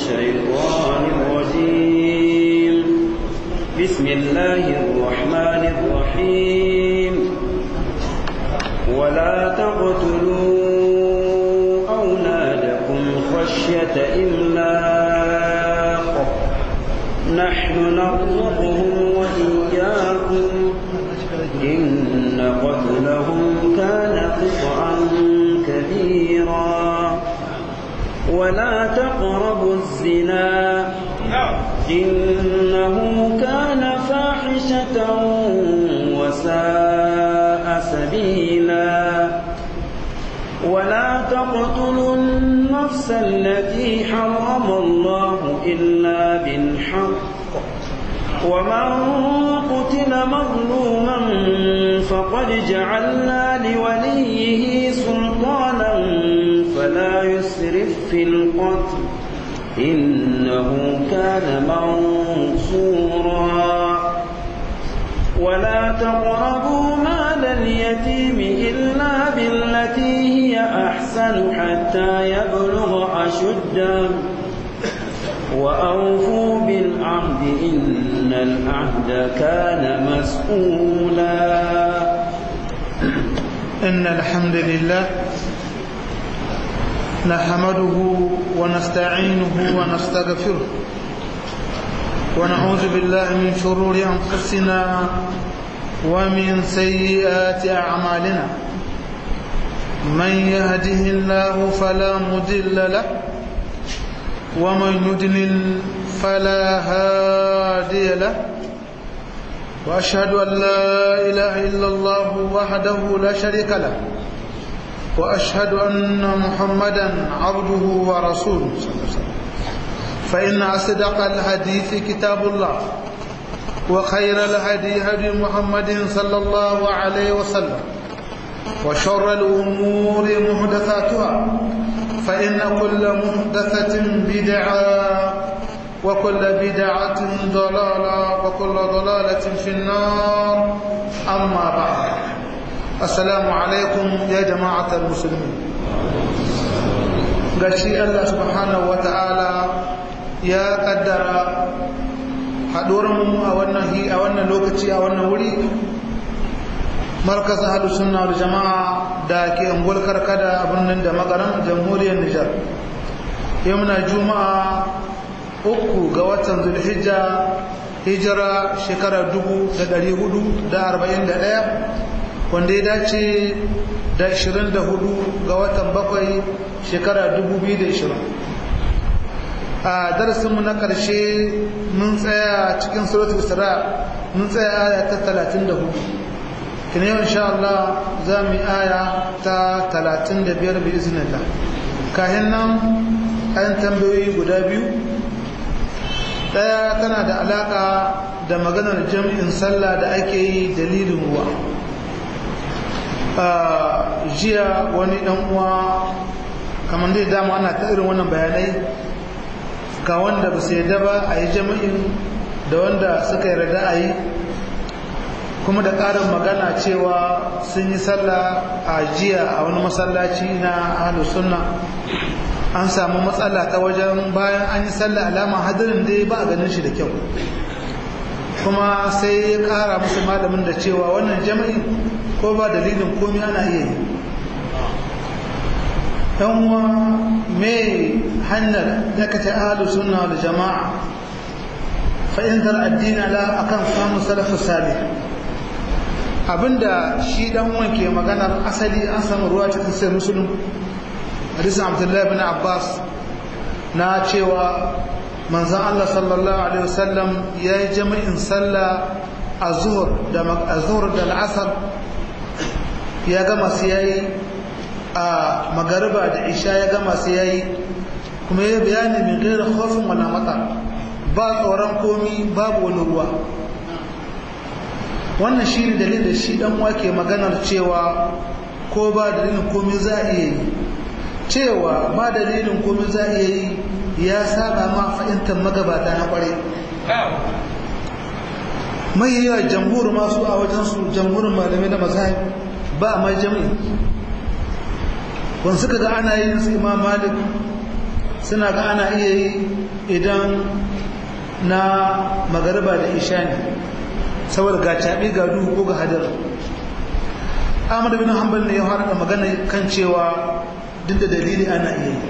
الشيطان الرجيم بسم الله الرحمن الرحيم ولا تقتلوا أولادكم خشية إملاق نحن نرزقهم وإياكم إن قتلهم كان خطأ كبيرا ولا تقربوا الزنا إنه كان فاحشة وساء سبيلا ولا تقتلوا النفس التي حرم الله إلا بالحق ومن قتل مظلوما فقد جعلنا لوليه سلطانا فلا يسرف في القتل إنه كان منصورا ولا تقربوا مال اليتيم إلا بالتي هي أحسن حتى يبلغ أشده وأوفوا بالعهد إن العهد كان مسؤولا إن الحمد لله نحمده ونستعينه ونستغفره ونعوذ بالله من شرور أنفسنا ومن سيئات أعمالنا من يهده الله فلا مضل له ومن يضلل فلا هادي له وأشهد أن لا إله إلا الله وحده لا شريك له وأشهد أن محمدا عبده ورسوله فإن أصدق الحديث كتاب الله وخير الهدي هدي محمد صلى الله عليه وسلم وشر الأمور محدثاتها فإن كل محدثة بدعة وكل بدعة ضلالة وكل ضلالة في النار أما بعد السلام عليكم يا جماعة المسلمين gashi Allah subhanahu wata'ala ya kaddara haɗuwarmu a wannan lokaci a wannan wuri markaz ahlus sunna wal jama'a da ke ungul karkada a birnin da magaran jamhuriyar Nijar yau muna juma'a 3 ga watan zulhijja hijira shekarar 1441 wanda ya dace da 24 ga watan 7 shekara 2020 a darasinmu na ƙarshe mun tsaya cikin suratul isra mun tsaya aya ta 34 kina yau insha Allah za mu yi aya ta 35 bi iznillah kahin nan an tambayoyi guda biyu daya tana da alaka da maganar jami'in sallah da ake yi dalilin ruwa jiya wani dan uwa kamar dai dama ana ta irin wannan bayanai ga wanda ba su yarda ba a yi jami'in da wanda suka yarda a yi kuma da ƙarin magana cewa sun yi sallah a jiya a wani masallaci na ahlus sunna an samu matsala ta wajen bayan an yi sallah alama hadirin dai ba a ganin shi da kyau kuma sai ya ƙara musu malamin da cewa wannan jami'in ko ba dalilin komai ana iya yi uwa mai hanyar da ka ta ahalu suna da jama'a fa'intar addini ala akan samun salafin sabi abinda shi dan uwan ke maganar asali an samu ruwa cikin sai musulun hadisin abdullahi bin abbas na cewa manzan Allah sallallahu alaihi wasallam ya yi jami'in sallah a zuhur da al'asar ya gama su yayi a magariba da isha ya gama su yayi kuma ya bayani min gaira khawfin wala mata ba tsoron komi babu wani ruwa wannan shi ne dalilin da shi dan wake maganar cewa ko ba dalilin komi za a iya yi cewa ba dalilin komi za a iya yi ya saba ma fahimtar magabata na kware mai yawa jamhur masu a wajensu jamhurin malamai na mazhab ba mai jami'i wani suka ga ana yin su imam malik suna ga ana iya yi idan na magariba da isha ne saboda ga caɓi ga duhu ko ga hadar. Ahmad bin Hanbal ne ya harada magana kan cewa duk da dalili ana iya yi.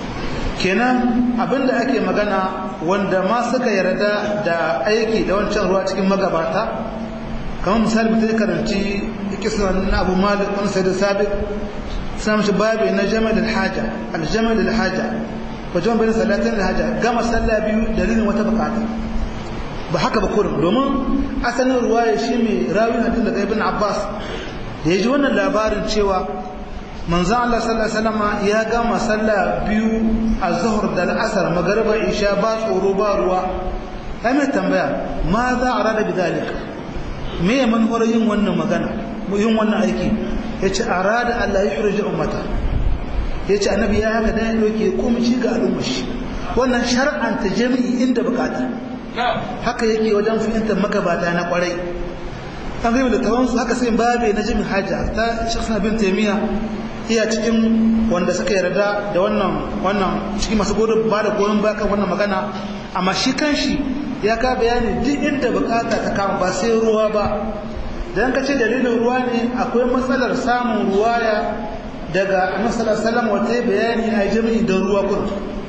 Kenan abinda ake magana wanda ma suka yarda da aiki da wancan ruwa cikin magabata, kamar misali mutum karanci kisan na Abu Malik wani sai da Sabiq suna mashi babi na Jamal al-Haja al-Jamal al-Haja ko Jamal bin Salatin al-Haja gama sallah biyu dalilin wata bukata ba haka ba kurum, domin asalin ruwaya shi mai rawin hadin daga Ibn Abbas da ya ji wannan labarin cewa manzo Allah sallallahu alaihi wasallam ya gama sallah biyu az-zuhr da al-asr magriba isha ba tsoro ba ruwa. Ai mai tambaya ma za a rada bidalika, me manufar yin wannan magana yin wannan aiki? Yace arada Allah ya hurje ummata, yace annabi ya haka dan ya doke kumci ga al'ummar shi. Wannan shar'an ta jami'i inda bukata haka yake wajen fahimtar magabata na kwarai. An gaibe da tawansu haka sai babe na jami'in hajja ta Sheikh bin Taymiyyah iya cikin wanda suka yarda da wannan cikin masu ba da goyon bakan wannan magana, amma shi kanshi ya ka bayani duk inda bukata ta kama ba sai ruwa ba. Dan kace dalilin ruwa ne akwai matsalar samun ruwaya daga Annabi sallallahu alaihi wasallam wata bayani a jami'i da ruwa kun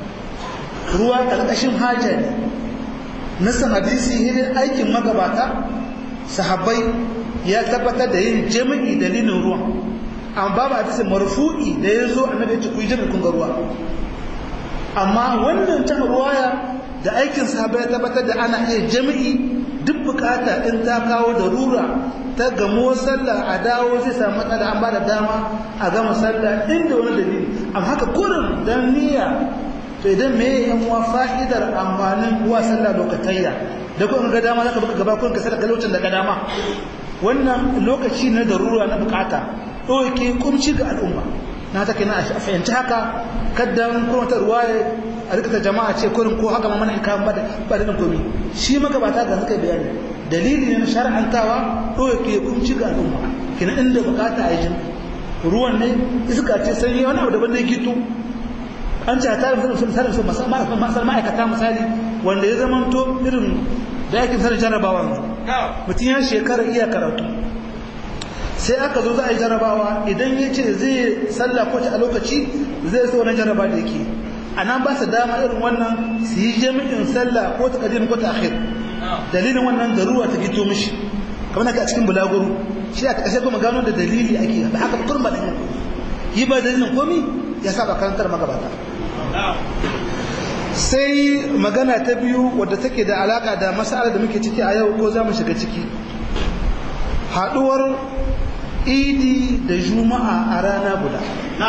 ruwa karkashin haja ne. Nasan hadisi ne aikin magabata sahabbai ya tabbatar da yin jami'i dalilin ruwa, amma babu hadisi marfu'i da ya zo annabi ya ce ku yi jami'in kun ga ruwa. Amma wannan ta ruwaya da aikin sahabbai ya tabbatar da ana iya jami'i duk bukata in ta kawo da rura ta gamo sallah a dawo zai samu matsala, an ba da dama a gama sallah inda wani dalili. Amma haka kurin dan niyya, to idan me yan uwa fa'idar amfanin uwa sallah lokatayya da kuma ga dama zaka baka gaba kun ka sallah lokacin da ga dama. Wannan lokaci na darura na bukata ɗauke kumci ga al'umma na take na a fahimci haka kaddan kuma ta ruwaye a rikata jama'a ce kurin ko haka mamman hikayen ba da komi shi magabata ga suka bayani dalili ne na shar'antawa ɗauke kumci ga al'umma kina inda bukata a yi ruwan ne iska ce sanyi wani abu daban ne gitu an ce a tarin masar ma'aikata misali wanda ya zama to irin da yakin sanar jarabawa mutum ya shekara iya karatu sai aka zo za a yi jarabawa idan ya ce zai sallah ko a lokaci zai so wani jaraba da yake a nan ba su dama irin wannan su yi jami'in sallah ko ta kadim ko ta akhir dalilin wannan garuwa ta gito mishi kamar haka a cikin bulaguro shi a kashe kuma gano da dalili ake da haka kurma da yi ba dalilin komi ya saba karantar magabata. Sai magana ta biyu wadda take da alaka da mas'alar da muke ciki a yau ko za mu shiga ciki, haduwar idi da juma'a a rana guda.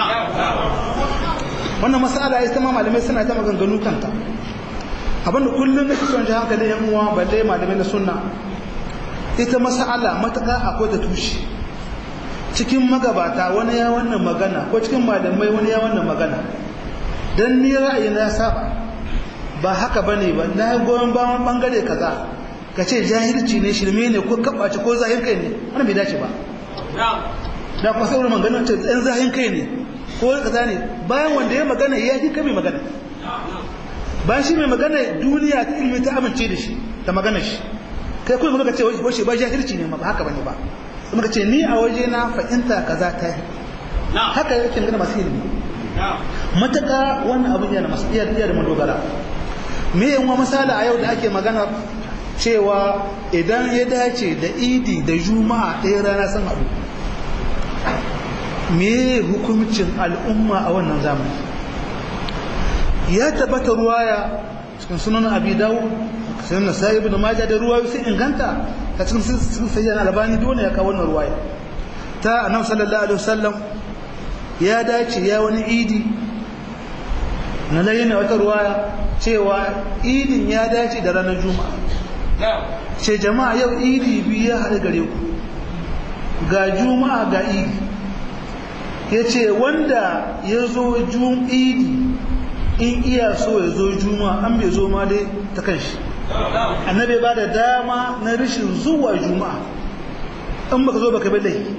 Wannan mas'ala ita ma malamai suna ta maganganu kanta, abinda kullum nake son ji hankali yan uwa balle malamai na sunna, ita mas'ala mataka akwai da tushe cikin magabata wani ya wannan magana ko cikin malamai wani ya wannan magana. Dan ni ra'ayi na saba ba haka bane ba, na goyon bayan bangare kaza kace jahilci ne shirme ne ko kabace ko zahin kai ne, wannan bai dace ba. Da kuma sai wani magana ce ɗan zahin kai ne ko kaza ne, bayan wanda ya magana ya ji kai mai magana, bayan shi mai magana duniya ta ilimi ta amince da shi da magana shi, kai kuma muka ce wace ba jahilci ne ba haka bane ba, muka ce ni a waje na fahimta kaza ta yi haka yake gana masu ilimi. Mataka wannan abin yana masu iya da madogara. Me yawan misali a yau da ake magana cewa idan ya dace da idi da juma'a ɗaya rana sun haɗu, me hukuncin al'umma a wannan zamani? Ya tabbata ruwaya cikin sunan abi dawud sunan nasa'i ibn majah da ruwayo sai inganta ta cikin sayyid albani dole ya kawo wannan ruwaya ta annabi sallallahu alaihi wasallam ya dace ya wani idi na layyana wata ruwaya cewa idin ya dace da ranar juma'a, ce jama'a yau idi biyu ya haɗu gare ku, ga juma'a ga idi. Ya ce wanda ya zo idi in iya so ya zo juma'a, an bai zo ma dai ta kan shi. Annabi ba da dama na rashin zuwa juma'a, in baka zo baka bai laifi.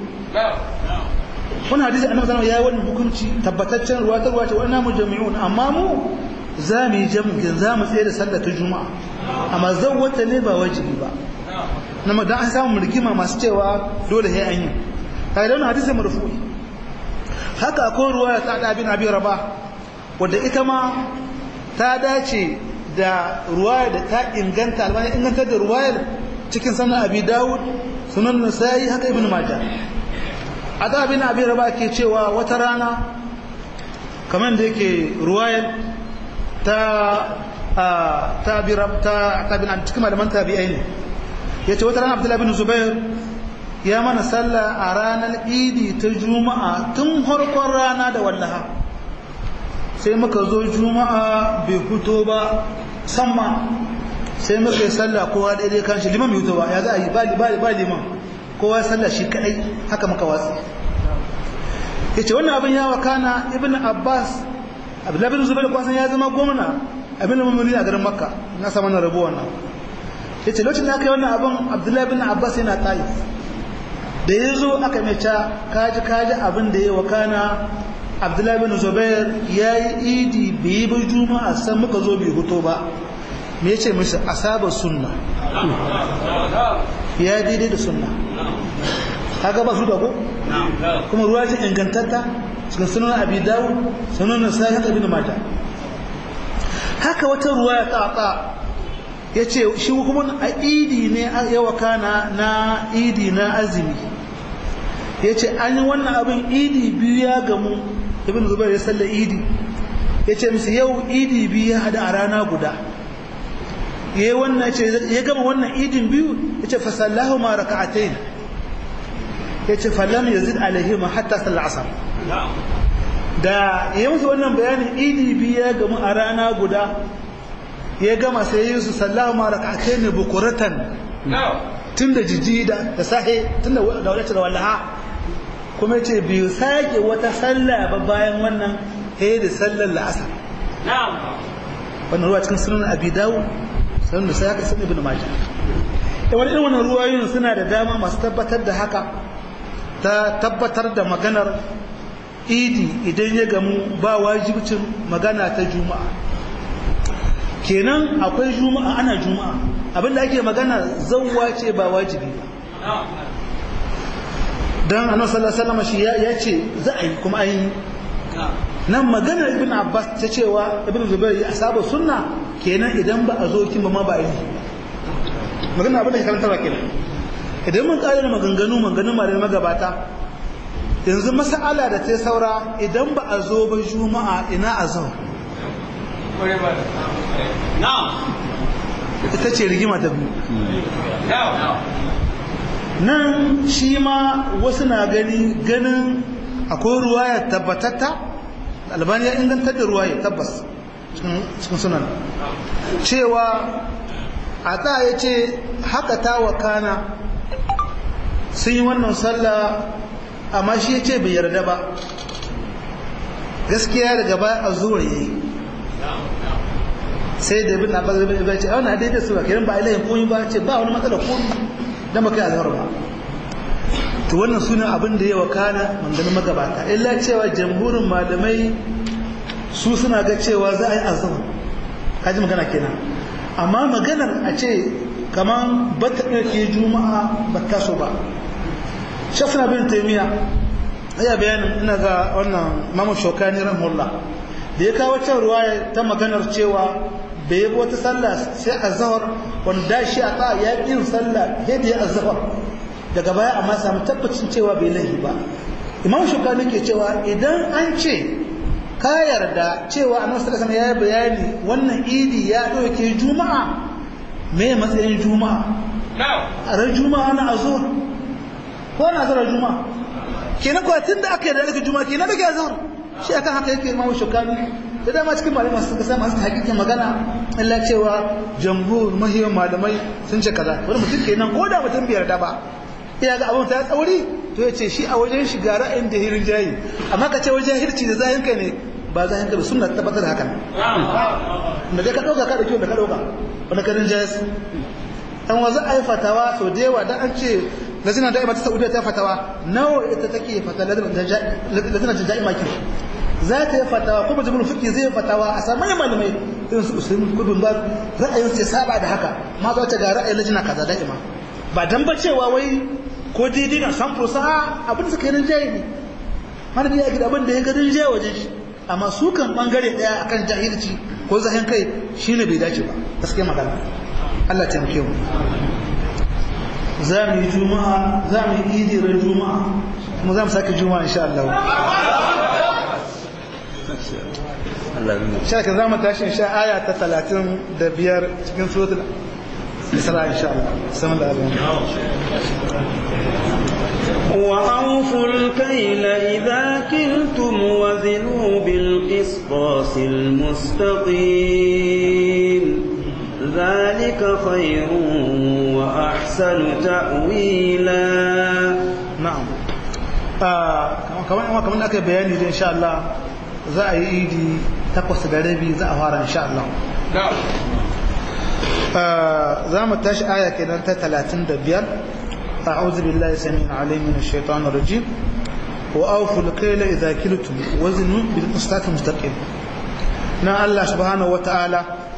Wani hadisi annabi sallallahu alaihi wasallam ya yi wannan hukunci tabbataccen ruwa ce wannan mujammi'un, amma mu za mu yi jam'in za mu tsaye da sallar ta juma'a amma zan wata ne ba wajibi ba na madan an samu rigima masu cewa dole sai an yi kai da wannan hadisi marfu'i haka akwai ruwaya ta da bin abi rabah wanda ita ma ta dace da ruwaya da ta inganta albani ingantar da ruwayar cikin sunan abi dawud sunan nasa'i haka ibn majah ada bin abi rabah ke cewa wata rana kamar da yake ruwayar ta bin cikin malaman tabi'ai ne yace wata rana abdullahi bin zubair ya mana sallah a ranar idi ta juma'a tun harkon rana da wallaha sai muka zo juma'a bai fito ba samma sai muka yi sallah kowa daidai kan shi liman bai fito ba ya za a yi ba liman kowa ya sallah shi kadai haka muka watsi ya ce wannan abin ya wakana ibn abbas abdullahi bin zubair kwasan ya zama gwamna abin da mummuni a garin makka na samu na rabu wannan ya ce lokacin da aka yi wannan abin abdullahi bin abbas yana taif da ya zo aka mai ca kaji abin da ya wakana abdullahi bin zubair ya yi idi bai yi bai juma'a san muka zo bai huto ba me ya ce mishi asaba sunna ya daidai da sunna haka ba su da ko kuma ruwa ce ingantatta cikin sunan abi dawud sunan nasai haka ibn majah haka wata ruwa ya tsatsa ya ce shi kuma a idi ne ya wakana na idi na azumi ya ce an yi wannan abin idi biyu ya gamu ibn zubair ya salla idi ya ce musu yau idi biyu ya hada a rana guda ya gama wannan idin biyu ya ce fasallahu ma raka'atain ya ce fallam yazid alaihima hatta sallar asar da ya musu wannan bayanin idi biyu ya gamu a rana guda ya gama sai yi su sallahu ma raka'atain bukuratan tun da jiji da sahe tun da wadatar wallaha kuma ce biyu sake wata sallah ba bayan wannan he da sallar la'asar wannan ruwa cikin sunan abi dawud sunan da sai haka sunan ibn majah wani irin wannan ruwayoyin suna da dama masu tabbatar da haka ta tabbatar da maganar idi idan ya gamu ba wajibcin magana ta juma'a kenan akwai juma'a ana juma'a abinda ake magana zawwa ce ba wajibi ba dan annabi sallallahu alaihi wasallam shi ya ce za a yi kuma an yi nan maganar ibn abbas ta cewa ibn zubair ya asaba sunna kenan idan ba a zo kin ba ma ba yi magana abin da ya karanta ba kenan idan mun kare maganganun malamai magabata yanzu mas'ala da ta saura idan ba a zo ba juma'a ina azan ita ce rigima ta biyu nan shi ma wasu na ganin akwai ruwaya tabbatatta albani ya ingantar da ruwaya tabbas cikin sunan cewa a ta ya ce haka ta wakana sun yi wannan sallah amma shi ya ce bai yarda ba gaskiya daga baya a zuwa yi sai da bin abbas bai ce a wani daidai su ba kiran ba ilayin koyi ba ce ba wani matsala koyi don baka yi azhar ba to wannan sunan abin da ya wakana manganin magabata illa cewa jamhurin malamai su suna ga cewa za a yi azhar kaji magana kenan amma maganar a ce kaman bata ɗauke juma'a ba ta so ba shafina bin taimiya ya bayanin ina ga wannan mamu shokani rahimahullah da ya kawo can ruwaya ta maganar cewa bai yi wata sallah sai azhar wanda shi a ta ya yin sallah yadda ya azhar daga baya amma samu tabbacin cewa bai lahi ba imam shukani ke cewa idan an ce ka yarda cewa annabi sallallahu alaihi wasallam ya bayani wannan idi ya dauke juma'a me matsayin juma'a a ran juma'a na azhar ko na azhar juma'a kenan ko tunda aka yarda daga juma'a kenan daga azhar shi akan haka yake imam shukani da dama cikin malamai suka samu masu hakikin magana Allah cewa jamhur mahiyar malamai sun ce kaza wani mutum kenan ko da mutum bai yarda ba ya ga abin ta tsauri to ya ce shi a wajen shiga ra'ayin da hirin jayi amma ka ce wajen hirci da zahinka ne ba zahinka ba suna tabbatar hakan da dai ka ɗauka ka ɗauki wanda ka ɗauka wanda ka rinjaye su an wanzu a yi fatawa sau da yawa don an ce lazina da'ima ta saudiya ta fatawa nawa ita take fata lazina ta ja'i maki za ta yi fatawa kuma jimul fiqi zai fatawa a samu malamai irin su usulun kudin ba ra'ayin sai saba da haka ma za ta ga ra'ayin lajina kaza da'ima ba dan ba cewa wai ko daidai na san fusa abin da suka yi rinjaye ne malami ya gida abin da ya ga rinjaye wajen shi amma su kan bangare daya akan jahilci ko zahin kai shine bai dace ba gaskiya magana Allah ta taimake mu za mu yi juma'a za mu yi idi ran juma'a kuma za mu sake juma'a insha Allah shaka za mu tashi insha aya ta 35 cikin suratul Isra insha Allah sanan da Allah وأوفوا الكيل إذا كلتم وزنوا بالقسطاس المستقيم ذلك خير وأحسن تأويلا نعم كمان aka bayani da insha Allah za a yi idi 8:30 za a fara insha Allah za mu tashi aya kenan ta 35 أعوذ بالله السميع العليم من الشيطان الرجيم وأوفوا الكيل إذا كلتم وزنوا بالقسطاس المستقيم نا الله سبحانه وتعالى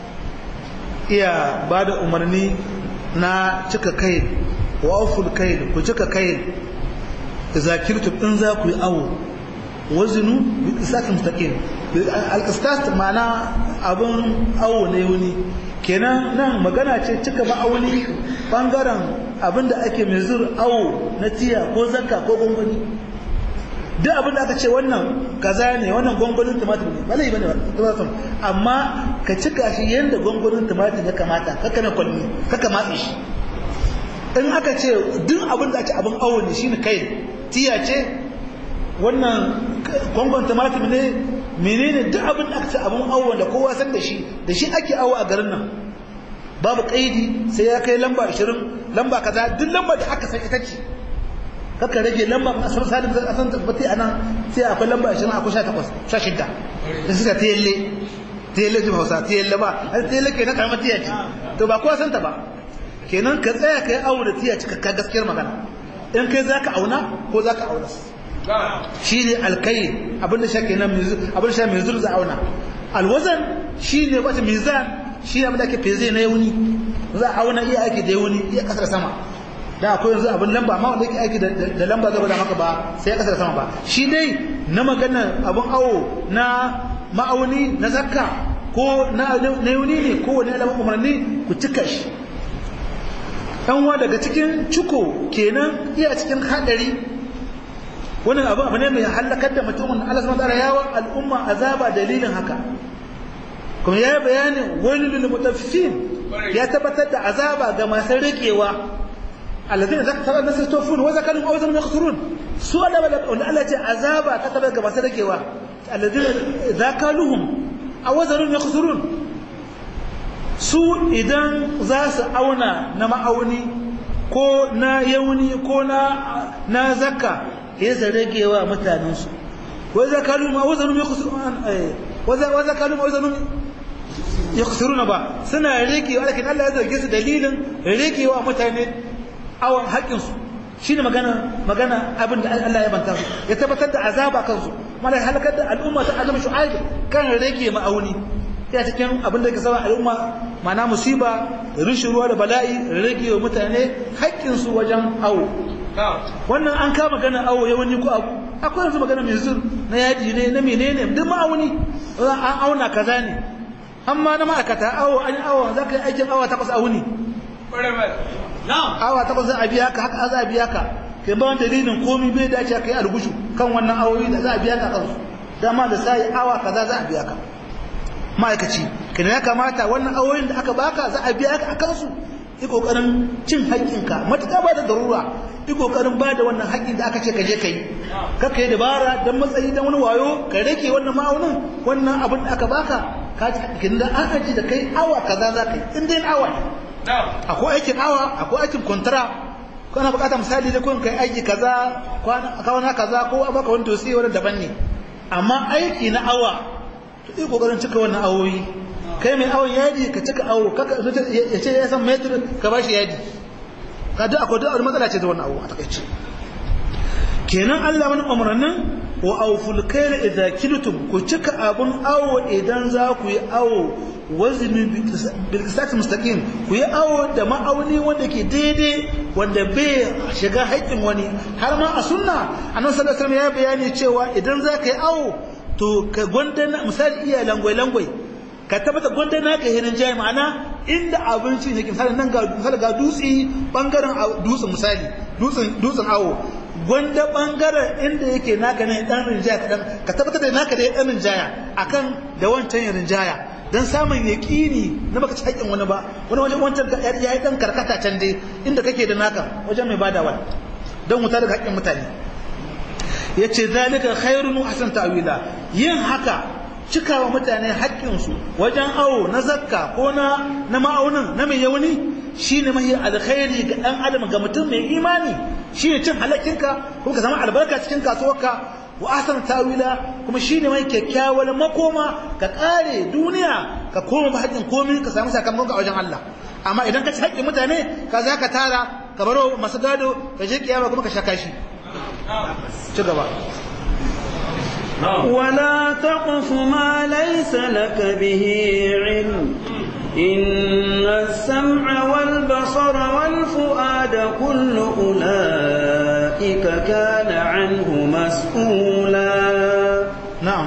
iya ba da umarni na cika kai wa auful kai ku cika kai zakirtu in za ku yi awo wazinu bi qisas mustaqim al qisas ma'ana abun awo ne wuni kenan nan magana ce cika ma'auni bangaren abinda ake mai zur awo na tiya ko zakka ko gongoni duk abin da aka ce wannan kaza ne wannan gongonin tumatir ne ba lai bane ba amma ka cika shi yanda gongonin tumatir ya kamata kaka na kwalmi kaka matsi shi in aka ce duk abin da ake abin awo ne shine kai tiya ce wannan gongon tumatir ne menene duk abin da aka ce abin awo da kowa san da shi ake awo a garin nan babu kaidi sai ya kai lamba 20 lamba kaza duk lamba da aka san ita ce kaka rage lamba a san salim a san tabbati anan sai akwai lamba 20 akwai 18 16 da suka tayelle ji Hausa tayelle ba har tayelle ke na karamar tiya ce to ba kowa san ta ba kenan ka tsaya kai aure tiya ce ka gaskiyar magana in kai zaka auna ko zaka auna shine alkayl abinda shake nan abinda shake mai zurza auna alwazan shine wata mizan shi abinda ake feze na yauni za a auna iya ake da yauni iya kasar sama da akwai yanzu abin lamba amma wanda yake aiki da lamba zaba da maka ba sai ya kasar sama ba shi dai na magana abin awo na ma'auni na zakka ko na yauni ne ko wani alamun umarni ku cika shi ɗanwa daga cikin ciko kenan iya cikin haɗari wannan abu ne mai halakar da mutumin Allah subhanahu wa ta'ala yawan al'umma azaba dalilin haka kuma ya bayani wani lil mutaffifin ya tabbatar da azaba ga masu rikewa alladhina zakara an-nas yastawfun wa zakaru awzan yakhsurun su Allah ce azaba ta tabbata ga masu rikewa alladhina zakaluhum awzan yakhsurun su idan za su auna na ma'auni ko na yauni ko na zakka ya zaregewa mutanensu wa zakaluhum awzan yakhsurun wa zakaluhum awzan yakhsuruna ba suna rikewa lakin Allah ya zarge su dalilin rikewa mutane awon haƙinsu shine magana abin da Allah ya banta su ya tabbatar da azaba kansu mala halakar da al'umma ta annabi shu'aib kan rage ma'auni ya cikin abin da ke sawa al'umma mana musiba rishin ruwa da bala'i rage wa mutane haƙinsu wajen awo wannan an kama magana awo yawanci ko abu akwai yanzu magana mai zur na yaji ne na menene duk ma'auni an auna kaza ne amma na ma'aikata awo an awo za ka yi aikin awa 8 a wuni awa 8 za a biya ka haka za a biya ka kai ba wani dalilin komi bai dace ka yi algushu kan wannan awoyi da za a biya ka kansu dama da sai awa kaza za a biya ka ma'aikaci kina ya kamata wannan awoyin da aka baka za a biya ka a kansu yi kokarin cin haƙƙinka matuƙa ba da darura yi kokarin ba da wannan haƙƙin da aka ce ka je ka yi kaka yi dabara don matsayi don wani wayo ka rage wannan ma'aunin wannan abin da aka baka ka ji haƙƙin da an aji da kai awa kaza za ka yi in dai awa akwai aikin awa akwai aikin kwantara kana buƙatar misali da kun kai aiki kaza kwana kaza ko a baka wani dosi wani daban ne amma aiki na awa to yi kokarin cika wannan awoyi kai mai awon yadi ka cika awo ya ce ya san metri ka ba shi yadi ka duk akwai duk matsala ce da wannan awo a takaice kenan Allah wani umarnin wa awful kayla idza kiltum ku cika abun awo idan za ku yi awo wazni bil qisas mustaqim ku yi awo da ma'auni wanda ke daidai wanda bai shiga haƙƙin wani har ma a sunna annabi sallallahu alaihi wasallam ya bayani cewa idan za ka yi awo to ka gwandana misali iya langwai ka tabbata gwandana ka hirin jayi ma'ana inda abinci ne misali nan ga dutse bangaren dutsen misali dutsen awo gwanda bangaren inda yake naka ne dan rinjaya kadan ka tabbatar da naka da dan rinjaya akan da wancan rinjaya dan samun yaqini na baka ci haƙin wani ba wani wajen wancan ya yi dan karkata can dai inda kake da naka wajen mai badawa dan wuta daga haƙin mutane yace zalika khairun wa ahsan ta'wila yin haka cikawa mutane haƙƙinsu wajen awo na zakka ko na ma'aunin na mai yauni shine mai alkhairi ga dan adam ga mutum mai imani shine cin halakkinka kuma ka samu albarka cikin kasuwarka wa ahsan ta'wila kuma shine mai kyakkyawar makoma ka kare duniya ka koma ba haƙƙin komai ka samu sakamakon a wajen Allah amma idan ka ci haƙƙin mutane ka za ka tara ka baro masu gado ka je kiyama kuma ka sha kashi ci gaba ولا تقف ما ليس لك به علم إن السمع والبصر والفؤاد كل أولئك كان عنه مسؤولا نعم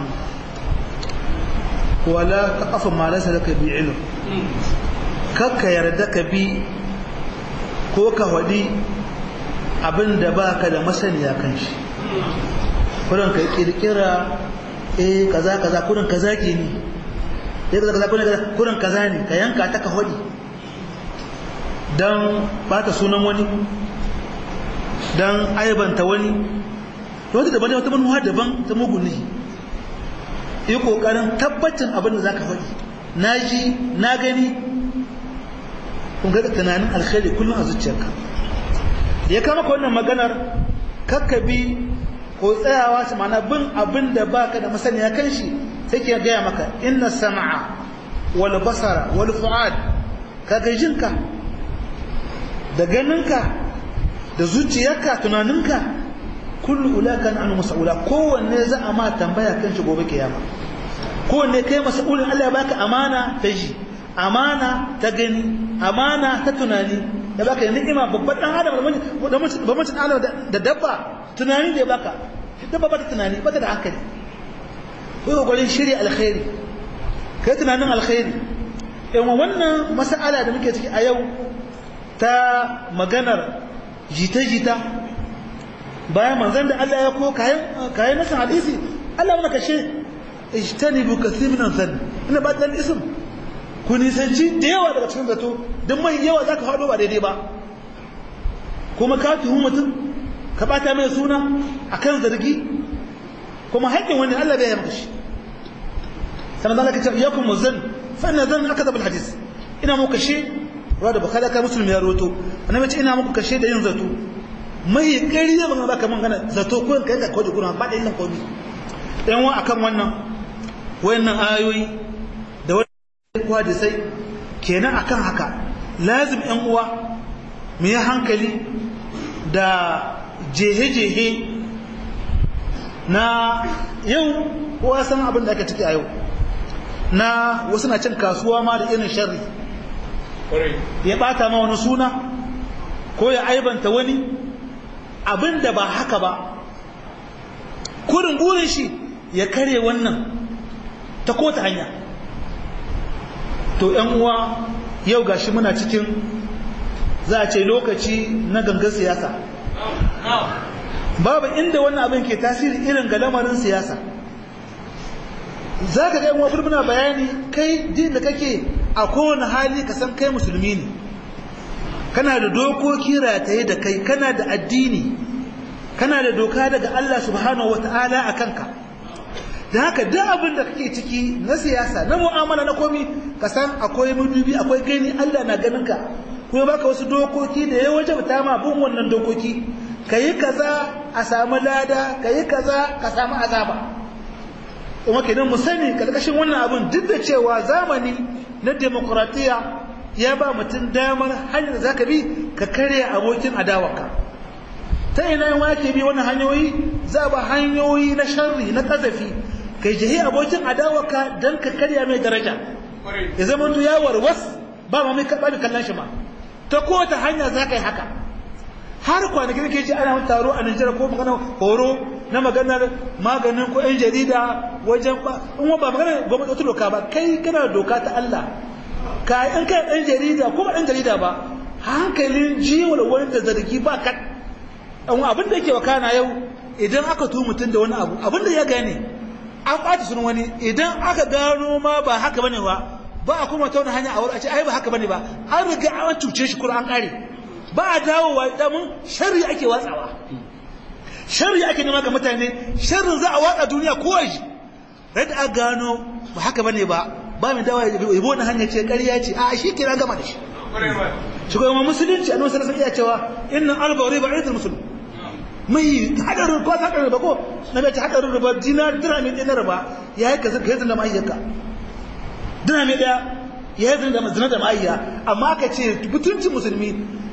ولا تقف ما ليس لك به علم كك يردك بي كوكا ودي abin da baka da masaniya kan shi kurin ka kirkira kaza kurin kaza ke ni kaza kurin kaza ne ka yanka ta ka hodi dan bata sunan wani dan aibanta wani to wata daban wata manuwa daban ta mugun ne yi kokarin tabbacin abin da zaka hodi naji na gani kun ga tunanin alkhairi kullum a zuciyarka da ya kama ka wannan maganar kakkabi ko tsayawa su mana bin abin da baka da masaniya kan shi sai ke gaya maka inna sama'a wal basara wal fu'ad kaga jinka da ganinka da zuciyarka tunaninka kullu ulaka an mas'ula kowanne za a ma tambaya kan shi gobe kiyama kowanne kai mas'ulin Allah ya baka amana ta ji amana ta gani amana ta tunani ya baka ni'ima babban dan adam da mutum adam da dabba tunani da ya baka dabba ba ta tunani ba ta da hankali ko gurin shirya alkhairi kai tunanin alkhairi yawan wannan mas'ala da muke ciki a yau ta maganar jita-jita bayan manzon da Allah ya ko kayan masa hadisi Allah mana kashe ijtanibu kathir min dhann ina ba dan ism ku nisanci da yawa daga cikin zato don mai yawa za ka haɗo ba daidai ba kuma ka tuhu mutum ka ɓata mai suna a kan zargi kuma haƙƙin wani Allah bai yamma shi sannan zan ka ce ya kuma zan fa'ina zan aka zaɓi hadis ina muku kashe ruwa da bukala ka musulmi ya roto ana mace ina muku kashe da yin zato mai ƙari zai ban baka man gana zato ko ka yanka kwaje kuna ba da yin komi ɗan wa akan wannan ayoyi kuwa da sai kenan akan haka lazim ɗan uwa mu yi hankali da jehe-jehe na yau kowa san abin da aka ciki a yau na wasu na cin kasuwa ma da irin sharri ya bata ma wani suna ko ya aibanta wani abin da ba haka ba kurin burin shi ya kare wannan ta kota hanya to ‘yan uwa yau gashi muna cikin za a ce lokaci na gangan siyasa babu inda wannan abin ke tasiri irin ga lamarin siyasa za ka ga ‘yan uwa muna bayani kai din da kake a kowane hali ka san kai musulmi ne kana da dokoki rataye da kai kana da addini kana da doka daga Allah subhanahu wata'ala a kanka da haka duk abin da kake ciki na siyasa na mu'amala na komi ka san akwai mudubi akwai gani Allah na ganin ka kuma baka wasu dokoki da ya wajabta ma bin wannan dokoki kayi kaza a samu lada kayi kaza ka samu azaba kuma kenan mu sani karkashin wannan abin duk da cewa zamani na demokratiya ya ba mutum damar hanyar da zaka bi ka kare abokin adawarka ta ina yin wake bi wannan hanyoyi za ba hanyoyi na sharri na kazafi kai jahi abokin adawaka dan ka karya mai daraja ya zama to ya warwas ba ma mai kallon shi ma ta kowace hanya za ka yi haka har kwanakin ke ji ana taro a Nijar ko magana horo na maganar maganin ko 'yan jarida wajen ba in ba magana gwamnati wata doka ba kai kana doka ta Allah ka in kai ɗan jarida ko ba ɗan jarida ba hankalin jiwar wani da zargi ba ka abin da yake wakana yau idan aka tu mutum da wani abu abin da ya gane an ɓaci sunan wani idan aka gano ma ba haka bane ba a kuma ta wani hanya a wurin a ce ai ba haka bane ba an riga an cuce shi kuma an ƙare ba a dawowa damun sharri ake watsawa sharri ake nema ga mutane sharrin za a watsa duniya ko aji rai a gano ba haka bane ba mai dawa ya yabo na hanya ce ƙarya ce a shi kira gama da shi shugaban musulunci annabi sallallahu alaihi wasallam ya cewa inna al-bawri ba'idul muslim mai hadarin ko ta riba ko na ga ta hadarin riba dirhami ɗaya na riba yayi kaza kai zan da mayyaka dirhami ɗaya yayi zan da mayya amma ka ce mutuncin musulmi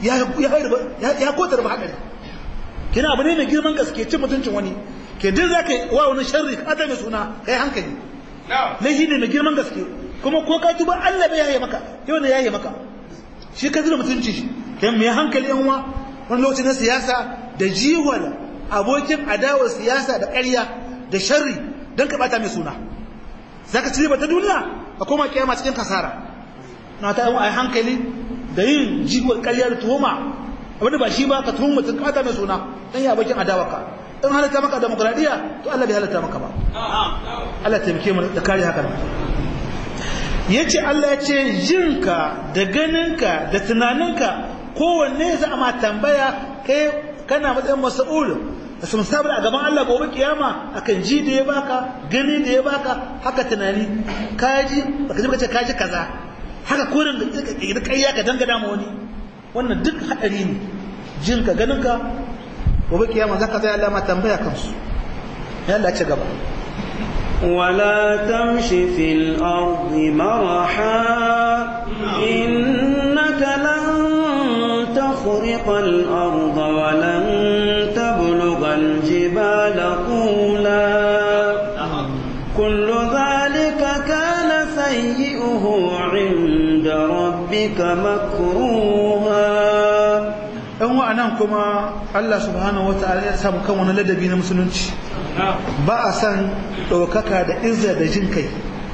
ya kota riba hadari kina abu ne mai girman gaske cin mutuncin wani ke duk zaka wa wani sharri ka ta mai suna kai hankali lahi ne mai girman gaske kuma ko ka tuba Allah bai yaye maka yau ne yaye maka shi ka zira mutunci shi kan mai hankali yan uwa wani lokaci na siyasa da jiwal abokin adawar siyasa da ƙarya da sharri don ka bata mai suna zaka ci riba ta duniya a koma kiyama cikin kasara na ta yi hankali da yin jiwal ƙarya da tuhuma abinda ba shi ba ka tuhuma mutum ka bata mai suna dan ya abokin adawarka in halatta maka demokradiya to Allah bai halatta maka ba Allah taimake mu da kare haka yace Allah ya ce jinka da ganinka da tunaninka kowanne za a ma tambaya kai kana matsayin mas'ul da sun sabar a gaban Allah gobe kiyama akan ji da ya baka gani da ya baka haka tunani kaji baka ji kace kaji kaza haka korin da kai ya ka dangana ma wani wannan duk hadari ne jinka ganinka gobe kiyama zaka tsaya Allah ma tambaya kansu ya Allah ci gaba ولا تمش في الأرض مرحا إنك لن تخرق الأرض ولن تبلغ الجبال طولا كل ذلك كان سيئه عند ربك مكروها ɗan wa'anan kuma Allah subhanahu wata'ala ya samu kan wani ladabi na musulunci ba a san ɗaukaka da izza da jin kai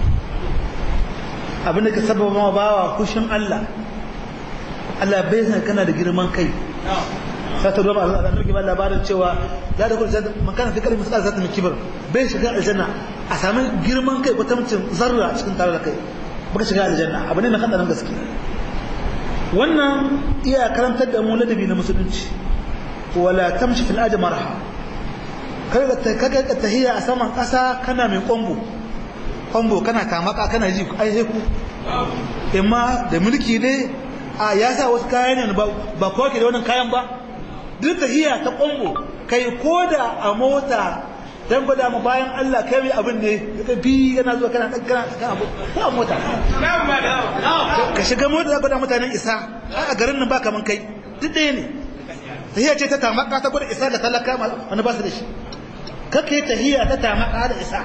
abinda ka sababa ma bawa kushin Allah Allah bai san kana da girman kai sai ta doma Allah da ba labarin cewa ya da kullu man kana fi kalmi misal zata kibar bai shiga aljanna a samu girman kai ko tamcin zarra cikin tare da kai baka shiga aljanna abu ne mai hadarin gaske wannan iya karantar da mu ladabi na musulunci wala tamshi fil ardi marha kaga tahiyya a saman kasa kana mai kombo kana kamaka kana ji ai sai ku amma da mulki ne a ya sa wasu kayan ne ba ko ke da wannan kayan ba duk tahiyya ta kombo kai koda a mota dan gwada mu bayan Allah kai mai abin ne ka bi yana zuwa kana abu ko mota ka shiga mota gwada mutanen isa a garin nan ba kaman kai duk ɗaya ne tahiyya ce ta tamaka ta gwada isa da talaka wani ba su da shi kake tahiyya ta tamaka da isa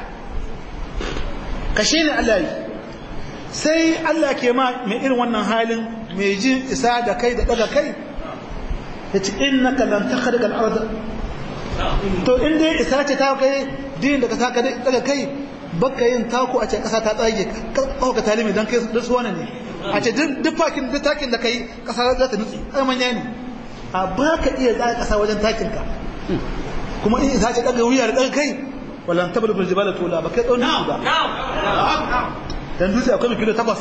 ka shi ne Allah yi sai Allah ke ma mai irin wannan halin mai jin isa da kai da daga kai ya ci innaka lan takhriqa al-ardh to in dai isa ce ta kai din da ka saka daga kai baka yin tako a ce kasa ta tsage ka talimi dan kai da suwana ne a ce duk fakin da takin da kai kasa za ta nutsi ai manya ne a baka iya tsaya kasa wajen takin ka kuma in isa ce daga wuya da daga kai wallan tabal bil jibala tula ba kai tsawon dutse ba dan dutse akwai kilo 8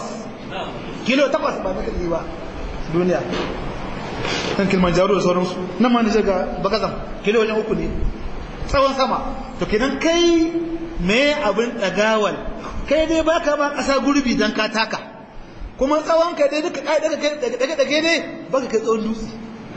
ba maka ba duniya kan Kilimanjaro da sauransu nan ma nije ga Bagazam kilo wajen 3 ne tsawon sama to kenan kai me abin dagawal kai dai baka ma kasa gurbi dan ka taka kuma tsawon ka dai duka kai daga ne baka kai tsawon dutse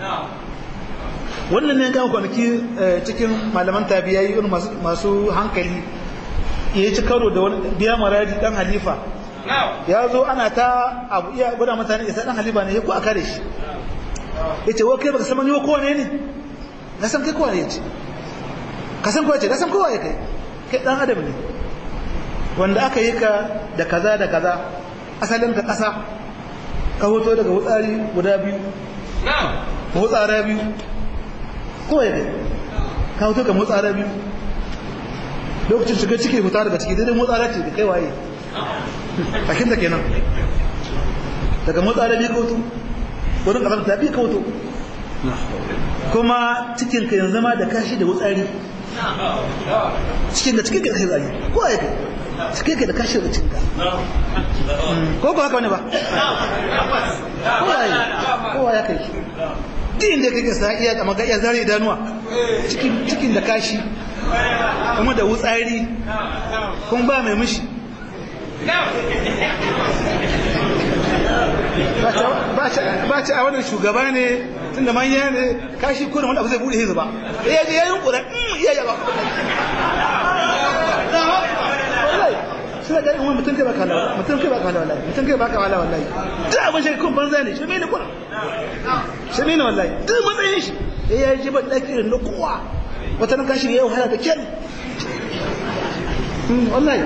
wannan ne ga kwanaki cikin malaman tabi'ai irin masu hankali ya ci karo da wani biya maraji dan halifa ya zo ana ta abu iya gwada mutane isa dan halifa ne ya ku a kare shi yace wa kai baka san mani ko ne na san kai kowa ne ce ka san kowa ce na san kowa ya kai kai dan adam ne wanda aka yi ka da kaza da kaza asalin ka kasa ka hoto daga wutsari guda biyu wutsara biyu kowa ya kai ka hoto ka wutsara biyu lokacin shiga ciki fita daga ciki daidai wutsara ce da kai waye bakin da kenan daga wutsara biyu ka hoto wurin kasar ta biyu ka hoto kuma cikin ka yanzu ma da kashi da wutsari cikin da cikin ka da kashi zari kowa ya kai cikin ka da kashi da cikin ka ko ba haka wani ba kowa ya kai din da kake sa iya amma ga iya zare idanuwa cikin da kashi kuma da wutsari kuma ba mai mishi ba ce a wannan shugaba ne tun da manya ne kashi kuna wanda abu zai bude hizu ba ya je yayin kura iya yaba suna ga in mutum kai baka wala mutum kai baka wala mutum kai baka wala wallahi duk abin shi kun banza ne shi ne kuna shi ne wallahi duk matsayin shi ya ji ba daki irin na kowa wata nan kashi yayi wahala da kyan wallahi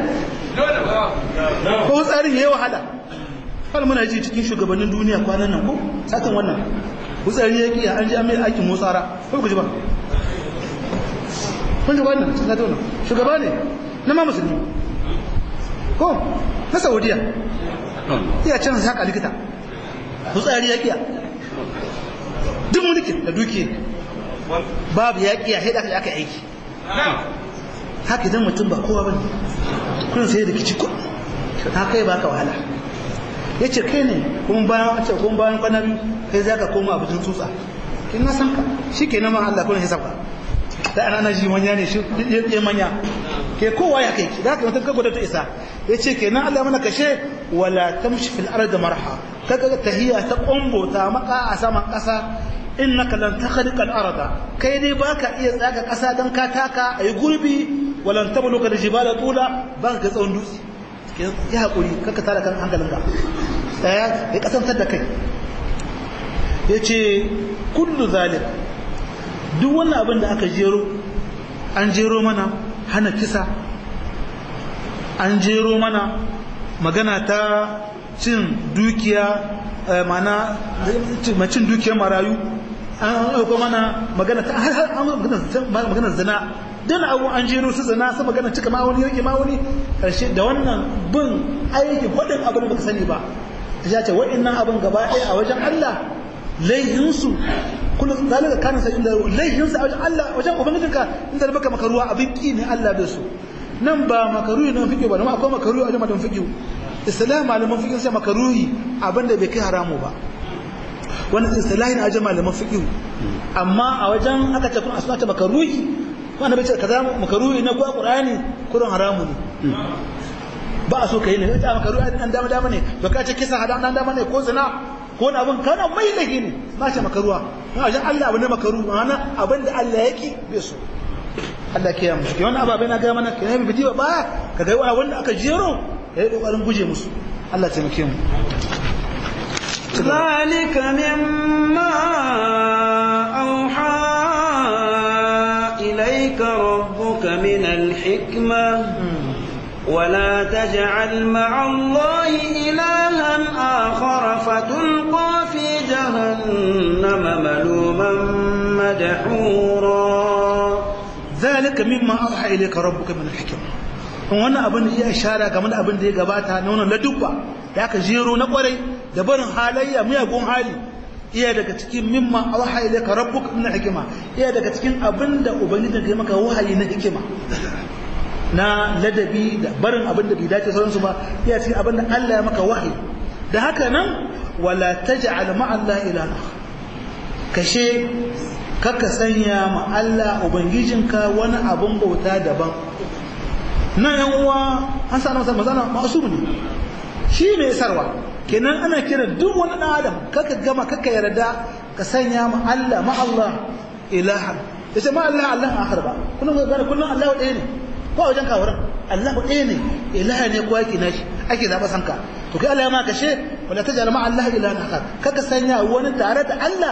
ko tsarin yayi wahala har muna ji cikin shugabannin duniya kwanan nan ko satin wannan kutsari yake an ji amai aikin motsara ko ku ji ba kun ji wannan sai da wannan shugaba ne na ma musulmi ko na Saudiya iya can haka likita kutsari yake duk mulkin da dukiya babu yaki ya haida aka aiki haka idan mutum ba kowa bane kun sai da kici ko ta kai baka wahala yace kai ne kuma bayan kwana biyu kai zaka koma abujin tsutsa kin na san ka shikenan ma Allah kullun hisabka da ana ji manya ne shi ya manya ke kowa ya kai ki zaka mutum ka gwada ta isa yace kenan Allah mana kashe wala tamshi fil ardi marha kaga tahiyya ta kombo ta maka a saman kasa innaka lan takhriqa al arda kai dai baka iya tsaga kasa dan ka taka ayi gurbi walan tabluka al jibala tula baka ga tsawon dutse ya hakuri kaka tara kan hankalinka ya kasantar da kai yace kullu zalik duk wannan abin da aka jero an jero mana hana kisa an jero mana magana ta cin dukiya mana cin dukiyar marayu an aiko mana magana ta har magana zina dan abu an jero su zina su magana cika ma'auni yake ma'auni karshe da wannan bin aiki gwadin abin da baka sani ba ya ce wa'annan abin gaba ɗaya a wajen Allah laihinsu kullum zalika kana sai inda laihinsu a wajen Allah wajen ubangijinka inda da baka makaruwa abin ki ne Allah bai so nan ba makaruhi nan fiqh ba nan akwai makaruhi a wajen madan fiqh islam malaman fiqh sai makaruhi abinda bai kai haramu ba wannan islahin a wajen malaman fiqh amma a wajen aka ce kun asmata makaruhi wannan bai ce kaza makaruhi na Qur'ani kurin haramu ne ba a so kai ne ta makaruhi an dama ne ba ka ce kisa hadan dan dama ne ko zina ko wani abin kana mai lahi ne ba ce makaruwa na wajen Allah abu ne makaru ma'ana abin da Allah yake bai so Allah ke yamu ke wannan ababai na ga mana ke ne biti ba ka ga wanda aka jero yayi kokarin guje musu Allah ya taimake mu ذلك مما أوحى إليك ربك من الحكمة ولا تجعل مع الله إلها آخر فتلقى في جهنم ملوما مدحورا ذلك مما أوحى إليك ربك من الحكمة wannan abin da ya ishara game da abin da ya gabata na wannan ladubba da aka jero na kwarai da barin halayya miyagun hali iya daga cikin mimma auha ilayka rabbuka min hikima iya daga cikin abin da ubangiji ya maka wahayi na hikima na ladabi da barin abin da bai dace sauransu ba iya cikin abin da Allah ya maka wahayi da haka nan wala taj'al ma'a Allah ilaha kashe kaka sanya ma Allah ubangijinka wani abin bauta daban nan yan uwa an sa masa mazana masu ne shi mai sarwa kenan ana kira duk wani dan adam kaka gama kaka yarda ka sanya ma Allah ma Allah ilaha yace ma Allah Allah akhar ba kullun ga kullun Allah ɗaya ne ko wajen kawaran Allah ɗaya ne ilaha ne ko yake nashi ake zaba sanka to kai Allah ya ma kashe wala tajal ma Allah ilaha akhar kaka sanya wani tare da Allah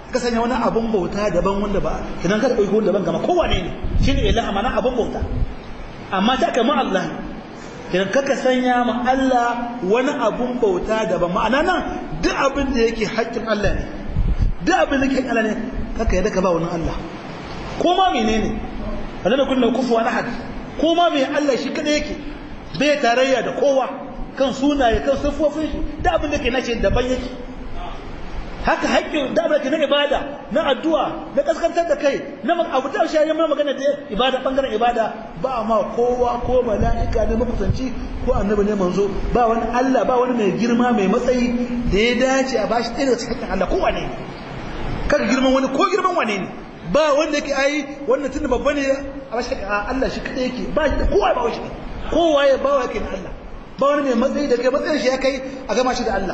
ka sanya wani abun bauta daban wanda ba kidan ka dauki wanda daban kama kowane ne shine ilaha mana abun bauta amma ta kama Allah kidan ka sanya ma Allah wani abun bauta daban ma'ana nan duk abin da yake haƙƙin Allah ne duk abin da yake Allah ne kaka yadda ka ba wani Allah ko ma menene wala kullu kufuwan ahad ko ma me Allah shi kada yake bai tarayya da kowa kan sunaye kan sifofin shi duk abin da yake nace daban yake haka haƙƙin da abin da na ibada na addu'a na kaskantar da kai na abu da shi ya magana da ibada bangaren ibada ba ma kowa ko mala'ika ne makusanci ko annabi ne manzo ba wani Allah ba wani mai girma mai matsayi da ya dace a bashi ɗaya daga cikin Allah ko wane ne kaga girman wani ko girman wane ne ba wanda yake ai wannan tunda babba ne a bashi Allah shi kadai yake ba kowa ba shi kowa ya bawa yake na Allah ba wani mai matsayi da kai matsayin shi ya kai a gama shi da Allah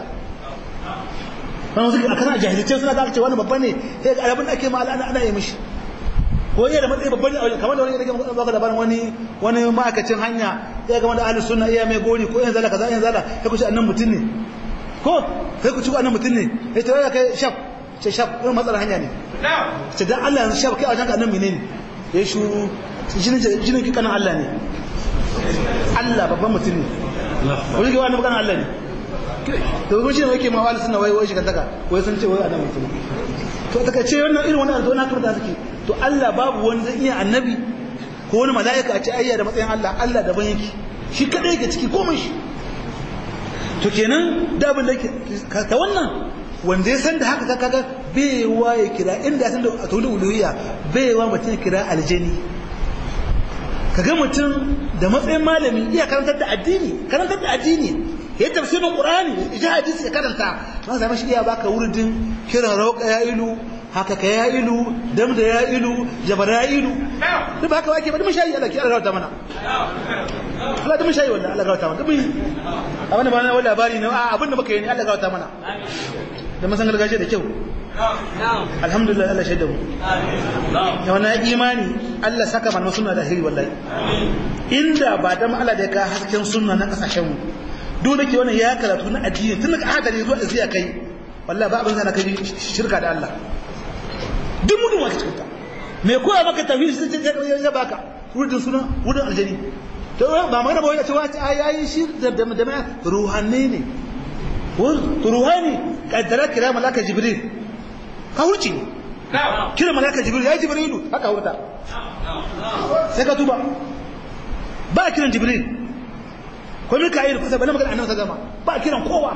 wannan suke akan jahilce suna da aka ce wani babba ne sai ga abin da ake ma ana yi mishi ko iya da matsayi babba ne kamar da wani yake baka da wani ma'aikacin hanya ya ga wanda ahlus sunna iya mai gori ko yan zala kaza yan zala sai ku ci annan mutun ne ko sai ku ci annan mutun ne sai tare kai shaf ce shaf irin matsalar hanya ne ce dan Allah yanzu shaf kai a wajen annan menene ya shuru jinin ki kanan Allah ne Allah babban mutum ne wani ke wani kanan Allah ne to ko shi ne yake mawali suna wai shi kantaka wai sun ce wai annan mutum to daga ce wannan irin wannan alƙawari na kamar suke to Allah babu wani zai iya annabi ko wani mala'ika a ce ayya da matsayin Allah daban yake shi kadai yake ciki komai shi to kenan da abin da yake ta wannan wanda ya san da haka kaga baiwa ya kira inda ya san da tauhidul uluhiyya baiwa mutum ya kira aljani kaga mutum da matsayin malami iya karantar da addini ya tafsirin qur'ani ya hadisi ya karanta ma zama shi iya baka wurdin kiran rauqa ya ilu haka ka ya ilu dam da ya ilu jabara ya ilu duk haka wake ba duk shayi Allah ki Allah ta mana Allah duk shayi wallahi Allah ga ta mana duk abin ba na labari ne abin da muka yi ne Allah ga ta mana da masan gargajiya da kyau alhamdulillah Allah shaida mu yau na imani Allah saka mana sunna da hiri wallahi inda ba dan Allah da ya ka hasken sunna na kasashen mu dole ke wannan ya karatu na addini tun daga hadari zuwa zuwa kai wallahi ba abin zana kai shirka da Allah duk mutum wake cikin ta me koya maka tauhid sai ce ya baka wurin suna wurin aljani to ba magana ba wai ce wace ayi shi da ruhanni ne ruhani kaddara kira malaka jibril ka hurci ne kira malaka jibril ya jibrilu haka hurta sai ka tuba ba kiran jibril ko mika'il kusa bana magana annabi sallama ba kiran kowa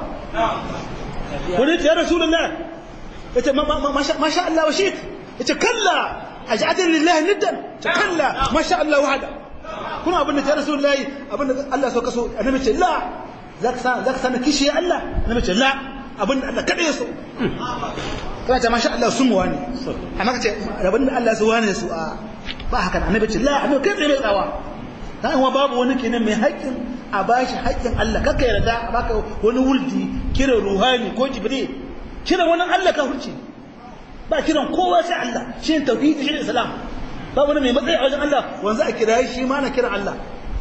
wani ya rasulullah yace ma sha Allah wa shit yace kalla aj'al lillahi niddan kalla ma sha Allah wahda kuma abin da ya rasulullah abin da Allah so kaso annabi ce la zaka san kishi ya Allah annabi ce la abin da Allah kada ya so kana ta ma sha Allah sumuwa ne amma kace abin da Allah so wane su a ba haka annabi ce la annabi kai tsaye tsawa dan uwa babu wani kenan mai haƙƙin a bashi haƙƙin Allah kaka yarda a baka wani wuldi kira ruhani ko jibril kira wani Allah ka hurci ba kiran kowa sai Allah shi ne tauhidi shi ne islam ba wani mai matsayi a wajen Allah wanzu a kira shi ma na kira Allah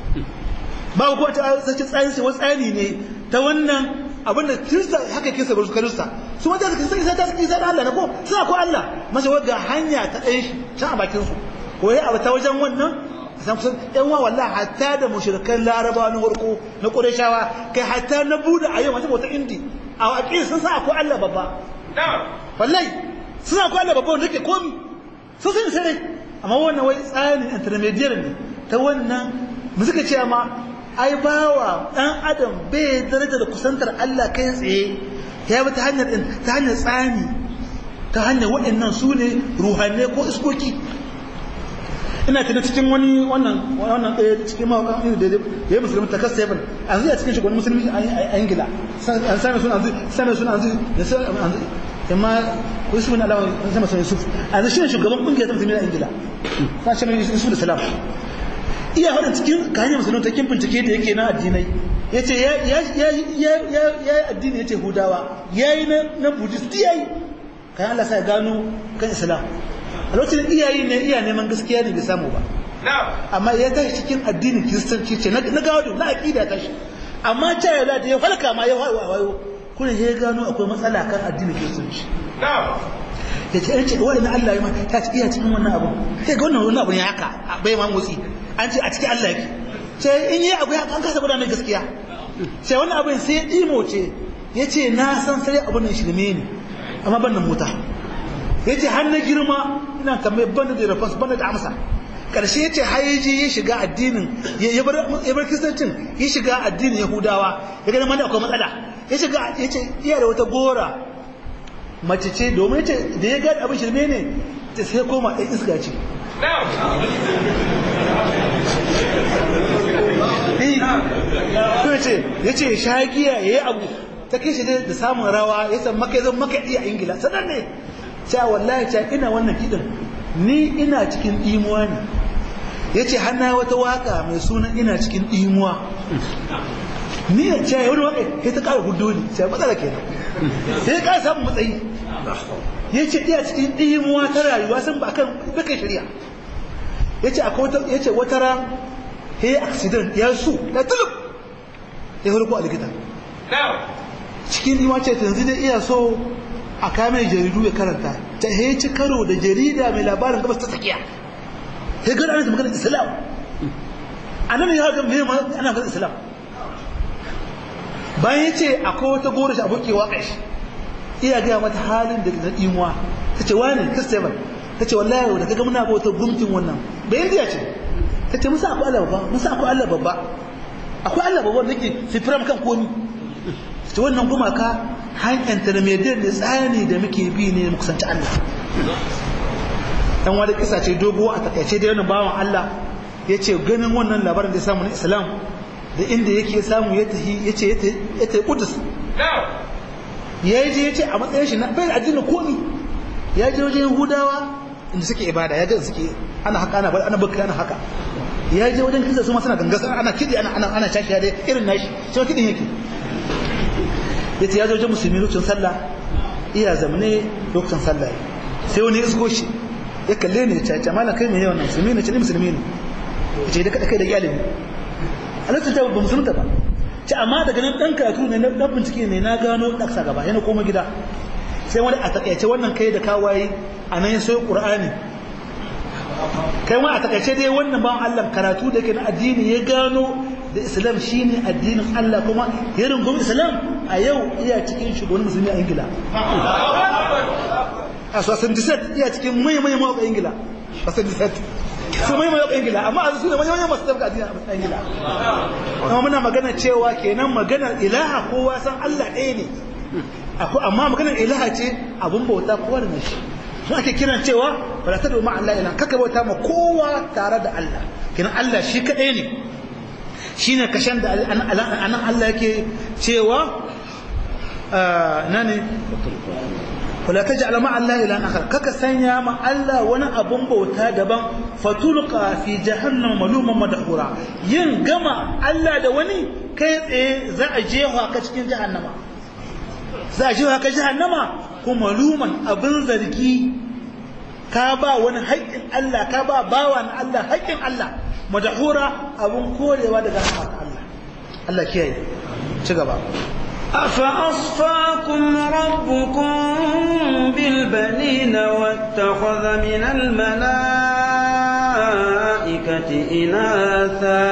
ba ko ta sace tsayin sai watsani ne ta wannan abinda kirista haka kirista ba su kirista su wanda suka sai ta sai Allah ne ko suna ko Allah masa wanda hanya ta ɗaya shi ta a bakin su ko ya abu ta wajen wannan san kusan ɗan wa wallahi hatta da mushrikan Laraba na farko na Qurayshawa kai hatta na Buda a yau wata indi a aqida sun sa akwai Allah babba wallahi sun akwai Allah babba wanda ke komi sun sani sai amma wannan wai tsarin intermediate ne ta wannan mu suka ce ma ai bawa dan adam bai daraja da kusantar Allah kai tsaye ya bi ta hanyar tsani ta hanyar waɗannan su ne ruhanne ko iskoki ina tana cikin wannan ɗaya cikin mawakan da ya musulmi ta kasa yabin an zai a cikin shugaban musulmi a ingila an sami suna an zai amma wasu wani alawar an sami suna yusuf an zai shi ne shugaban ƙungiyar ta musulmi a ingila ta shi ne yusuf da salam iya haɗin cikin ka hanyar musulmi ta kin bincike da yake na addinai ya ce ya yi addini ya ce hudawa ya yi na buddhist ya yi kayan allah sa ya gano kan islam a lokacin iyayi ne iya neman gaskiya ne bai samu ba amma ya tashi cikin addinin kiristanci ce na gado na aƙida tashi amma ta yi da ya falka ma ya wayo kuna ya gano akwai matsala kan addinin kiristanci ya ce wani na Allah ya ma ta ci iya cikin wannan abu sai ga wannan abu ne haka bai ma motsi an ce a cikin Allah yake sai in yi abu ya an kasa gudanar gaskiya sai wannan abin sai ya dimo ce ya ce na san sai abin nan shirme ne amma ban da mota ya ce har na girma ina kamar banda da rafas banda da amsa karshe ya ce hayaji ya shiga addinin ya bar kristancin ya shiga addinin yahudawa ya gani mana akwai matsala ya shiga ya ce iya da wata gora mace ce domin ce da ya gani abin shirme ne ta sai koma ɗan iska ce ya ce shagiya ya yi abu ta kai shi da samun rawa ya san maka zan makaɗi a ingila sanar ne cewa wallahi cewa ina wannan kiɗin ni ina cikin ɗimuwa ne ya ce hana wata waka mai sunan ina cikin ɗimuwa ni ya ce wani waka ya ta ƙara hudu ne sai matsala kenan sai ya ƙara samun matsayi ya ce iya cikin ɗimuwa ta rayuwa sun ba kan bakan shari'a ya ce wata ran ya yi accident ya su ya tulub ya hulku a likita cikin ɗimuwa ce yanzu da iya so a kamar jaridu ya karanta ta ya ci karo da jarida mai labarin gabas ta tsakiya ya gada ana maganar islam a nan ya ga mai ana maganar islam bayan ya ce akwai wata gora shi abokin waƙa shi iya gaya mata halin da na ɗimuwa ta ce wani kristiyan ta ce wallahi da kaga muna bautar gumkin wannan bayan diya ce ta ce musa akwai allah babba musa akwai allah babba akwai allah babba da ke fifiram kan komi ta ce wannan gumaka hanyar intermediate da tsani da muke bi ne mu kusanci allah dan wani kisa ce dogo a takaice da yana bawan allah ya ce ganin wannan labarin da ya samu na islam da inda yake samu ya tafi ya ce ya tafi kudus ya je ya ce a matsayin shi na bai addinin komi ya je wajen yahudawa inda suke ibada ya ga suke ana haka ana baka ana haka ya je wajen kisa su ma suna gangasa ana kidi ana shashi da irin nashi shi kidin yake yace ya je wajen musulmi lokacin sallah iya zamane lokacin sallah sai wani isko shi ya kalle ni ya ce malam kai me yawan musulmi ne ce ni musulmi ne yace da kai da iyalin a lokacin ta ba musulunta ba ce amma daga nan dan karatu ne na bincike ne na gano daksa gaba yana koma gida sai wani a takaice wannan kai da kawaye a nan ya soyi qur'ani kai wani a takaice dai wannan ban Allah karatu da ke na addini ya gano da islam shine addinin Allah kuma ya rungumi islam a yau iya cikin shugaban musulmi a ingila a sosan disat iya cikin manyan mawaƙa ingila sosan disat su mai ingila amma a su ne manyan masu tafka addini a ingila amma muna magana cewa kenan maganar ilaha kowa san Allah ɗaya ne amma maganar ilaha ce abun bauta kowa da nashi sun ake kiran cewa ba ta da Allah ila kaka bauta ma kowa tare da Allah kenan Allah shi kaɗai ne shine kashan da anan Allah yake cewa nani wala taj'al ma Allah ilahan akhar kaka sanya ma Allah wani abun bauta daban fatulqa fi jahannam maluman madhura yin gama Allah da wani kai tsaye za a jefa ka cikin jahannama za a jefa ka jahannama kuma maluman abin zargi ka ba wani haƙƙin Allah ka ba bawa na Allah haƙƙin Allah madhura abun korewa daga rahmar Allah Allah kiyaye ci gaba أفأصفاكم ربكم بالبنين واتخذ من الملائكة إناثا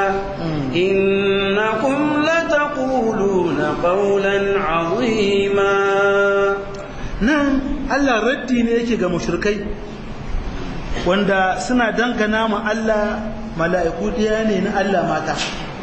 إنكم لتقولون قولا عظيما نعم الله ردي ne yake ga mushrikai wanda suna dangana ma Allah mala'iku diya ne na Allah mata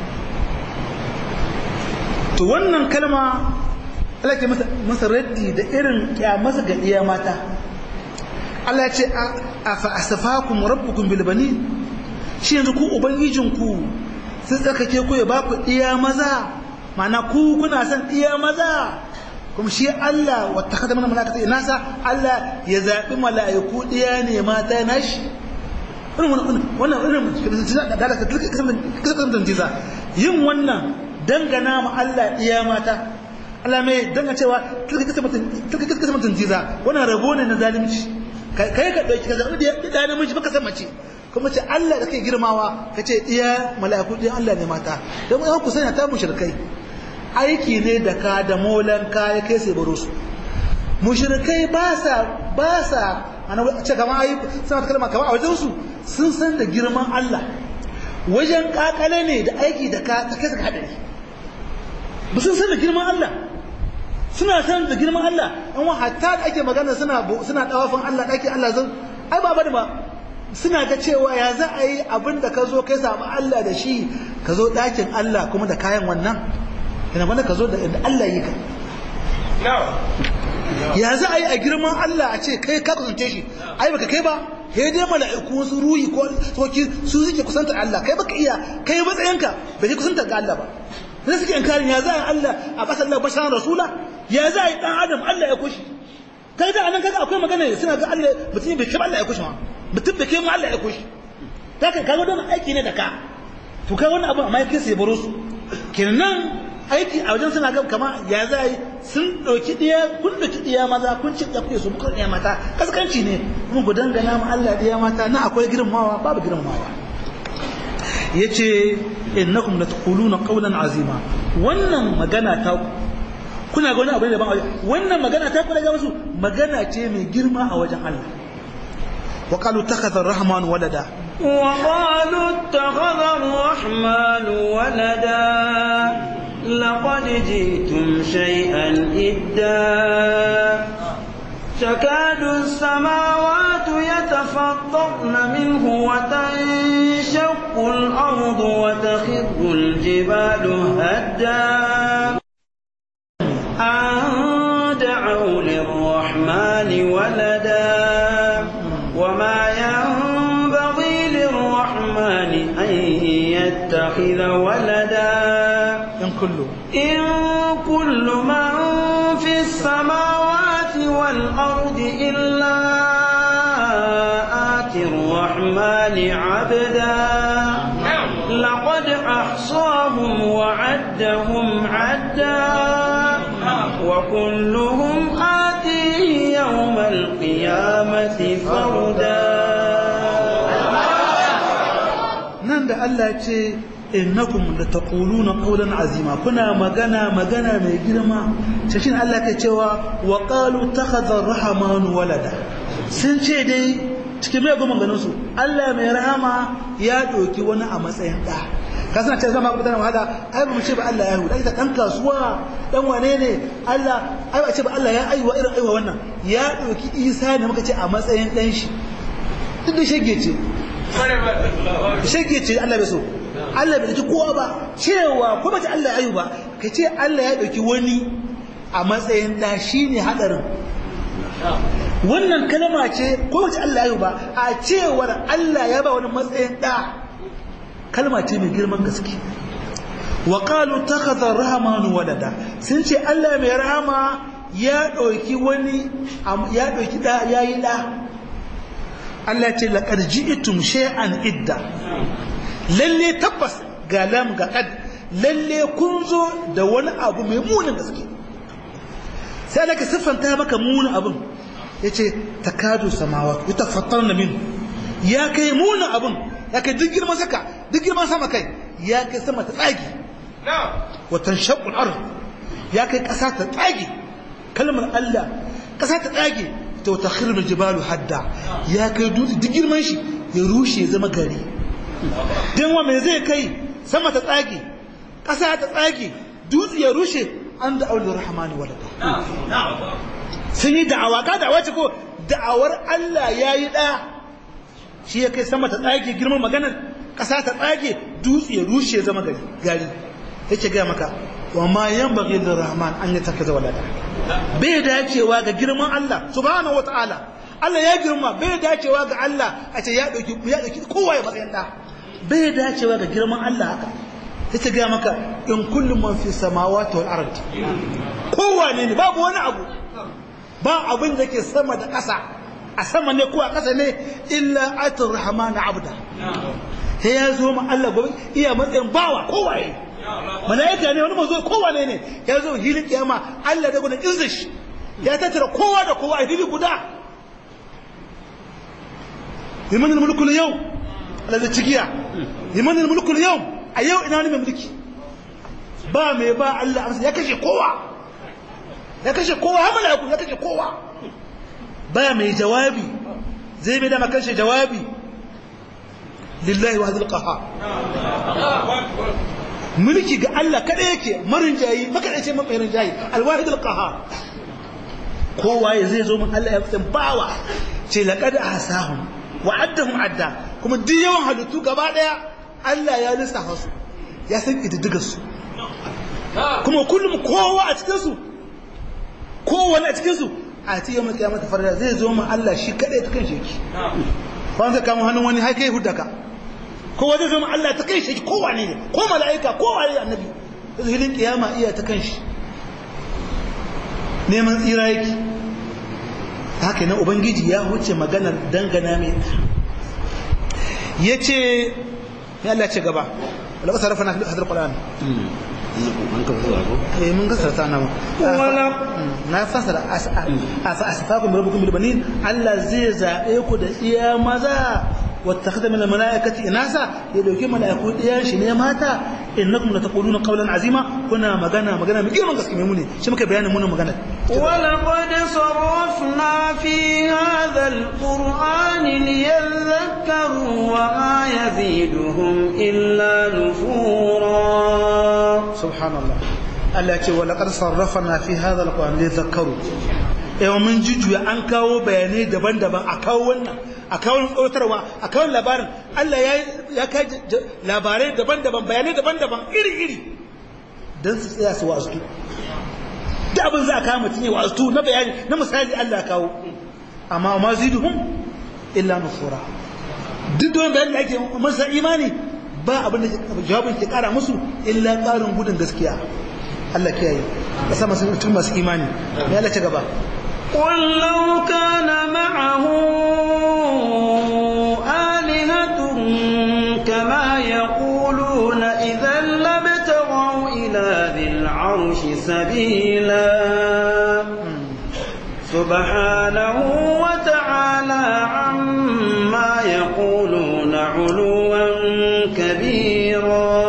to wannan kalma Allah ke masa raddi da irin kyamarsa ga iya mata Allah ya ce afa asfakum rabbukum bil banin shi yanzu ku ubangijinku sun tsakake ku ya ba ku iya maza mana ku kuna son iya maza kuma shi Allah wata kada mana malaka nasa Allah ya zabi mala'iku iya ne mata nashi wannan irin yin wannan dangana ma Allah iya mata Allah mai danga cewa kisa mutum jiza wannan rabo ne na zalimci kai ka dauki ka zabi da namiji baka san mace kuma ce Allah da kai girmawa kace iya mala'iku din Allah ne mata dan an ku sanya ta mushrikai aiki ne da ka da molan ka ya kai sai baro su mushrikai ba sa ba sa ana ce kamar ayi suna ta kalma kamar a wajen su sun san da girman Allah wajen kakale ne da aiki da ka kai saka hadari ba sun san da girman Allah suna san da girman Allah an wa hatta da ake magana suna dawafin Allah daki Allah zan ai ba bane ba suna ga cewa ya za a yi abin da ka zo kai samu Allah da shi ka zo dakin Allah kuma da kayan wannan ina bane ka zo da Allah yi ka ya za a yi a girman Allah a ce kai ka kusance shi ai baka kai ba sai dai mala'iku su ruhi ko soki su suke kusanta Allah kai baka iya kai matsayinka bai kusanta ga Allah ba sai suke inkarin ya za a Allah a basar Allah basharan rasula ya za a yi dan adam Allah ya kushi kai da anan kaga akwai magana suna ga Allah mutum bai kai Allah ya kushi ma mutum bai kai mu Allah ya kushi kai kaga don aiki ne da ka to kai wannan abu amma yake sai baro su kenan aiki a wajen suna ga kama ya za yi sun ɗauki ɗiya kun ɗauki ɗiya maza kun ci da kuke su muka ɗiya mata kaskanci ne mun ku dangana ma Allah ɗiya mata na akwai girmawa babu girmawa yace innakum lataquluna qawlan azima wannan magana ta kuna ga wani abu da ban wannan magana ta kula ga musu magana ce mai girma a wajen Allah wa qalu takhadha ar-rahman walada وقالوا اتخذ الرحمن ولدا لقد جئتم شيئا إدا تكاد السماوات يتفطرن منه وتنشق الأرض وتخر الجبال هدا أن دعوا للرحمن ولدا وما ينبغي للرحمن أن يتخذ ولدا إن كل من في السماوات والأرض إلا آتي الرحمن عبدا لقد أحصاهم وعدهم عدا وكلهم آتيه يوم القيامة فردا نند الله innakum lataquluna qawlan azima kuna magana mai girma cikin Allah ke cewa wa qalu takhadha ar-rahman walada sun ce dai cikin mai goma ganin su Allah mai rahama ya doki wani a matsayin da ka sana ce zama gudanar wahala ai ba mu ce ba Allah ya huda ita dan kasuwa dan wane ne Allah ai ba ce ba Allah ya aiwa irin aiwa wannan ya doki Isa ne muka ce a matsayin dan shi duk da shege ce Allah bai so Allah bai ji kowa ba cewa ko bace Allah ayu ba ka ce Allah ya dauki wani a matsayin da shine hadarin wannan kalma ce ko bace Allah ayu ba a cewar Allah ya ba wani matsayin da kalma ce mai girman gaske wa qalu takhadha ar-rahman walada sun ce Allah mai rahama ya dauki wani ya dauki da yayi da Allah ce laqad ji'tum shay'an idda lalle tabbas ga lam ga kad lalle kun zo da wani abu mai munin gaske sai da ka siffanta maka munin abun yace takadu samawat yatafattarna min ya kai munin abun ya kai duk girman saka duk girman sama kai ya kai sama ta tsagi wa tanshaqu al-ard ya kai kasa ta tsagi kalmar Allah kasa ta tsagi to takhiru al-jibalu hadda ya kai duk girman shi ya rushe zama gari don wa mai zai kai sama ta tsage ƙasa ta tsage dutse ya rushe an da aulur rahmani walada sun yi da'awa ka da'awa ce ko da'awar Allah ya yi ɗaya shi ya kai sama ta tsage girman maganar ƙasa ta tsage dutse ya rushe zama gari yake gaya maka wa ma yan bagi da rahman an yi tafi walada bai dacewa ga girman Allah subhanahu wa ta'ala Allah ya girma bai dacewa ga Allah a ce ya ɗauki kowa ya matsayin ɗa bai dacewa ga girman Allah haka sai ta gaya maka in kullum man fi samawati wal ard kowane ne babu wani abu ba abin da ke sama da ƙasa a sama ne ko a ƙasa ne illa atur rahman abda sai ya zo ma Allah gobe iya matsayin bawa kowaye malaika ne wani mazo kowane ne ya zo hilin kiyama Allah da gudun izzish ya tattara kowa da kowa a hili guda liman al-mulku al-yawm alladhi tigiya liman al-mulku al-yawm a yau ina ne mai mulki ba mai ba Allah amsa ya kashe kowa har malaiku ya kashe kowa ba mai jawabi zai mai da makanshi jawabi lillahi wahidul qahhar mulki ga Allah kada yake marin jayi makadaice marin jayi alwahidul qahhar kowa ya zai zo mun Allah ya fitin bawa ce laqad ahsahum wa addahum adda kuma duk yawan halittu gaba daya Allah ya lissafa su ya san kididdigar su kuma kullum kowa a cikin su kowa a cikin su a ce yawon kiyama ta farda zai zo mun Allah shi kadai ta kan sheki ba zai kama hannun wani haka ya hudaka kowa zai zo mun Allah ta kan sheki kowa ne ko mala'ika kowa ne annabi zai hilin kiyama iya ta kan shi neman tsira yake haka na ubangiji ya huce maganar dangana mai ya ce ya Allah ce gaba wadda sarrafa na hadar ƙwararren mun gasarta na mu na fasara asfakun rabbukun bilbanin Allah zai zaɓe ku da iya maza wata kada min mala'ikati inasa ya dauki mala'iku ɗiyan shi ne mata innakum la taquluna qawlan azima kuna magana mai girman gaske mai mune shi muka bayanin munin magana ولقد صرفنا في هذا القرآن ليذكروا وما يزيدهم إلا نفورا سبحان الله التي ولقد صرفنا في هذا القرآن ليذكروا yau mun jujjuya an kawo bayanai daban-daban a kawo wannan a kawo tsotarwa a kawo labarin Allah ya kai labarai daban-daban bayanai daban-daban iri-iri don su tsaya su wasu da abin za a kawo mutum ya wasu na bayani na misali Allah kawo amma ma ziduhum illa nufura duk da wani bayani da ake masa imani ba abin da jawabin ke kara musu illa karin gudun gaskiya Allah kiyaye ka sa masu imani ya Allah ci gaba قل لو كان معه آلهة كما يقولون إذا لابتغوا إلى ذي العرش سبيلا سبحانه وتعالى عما يقولون علوا كبيرا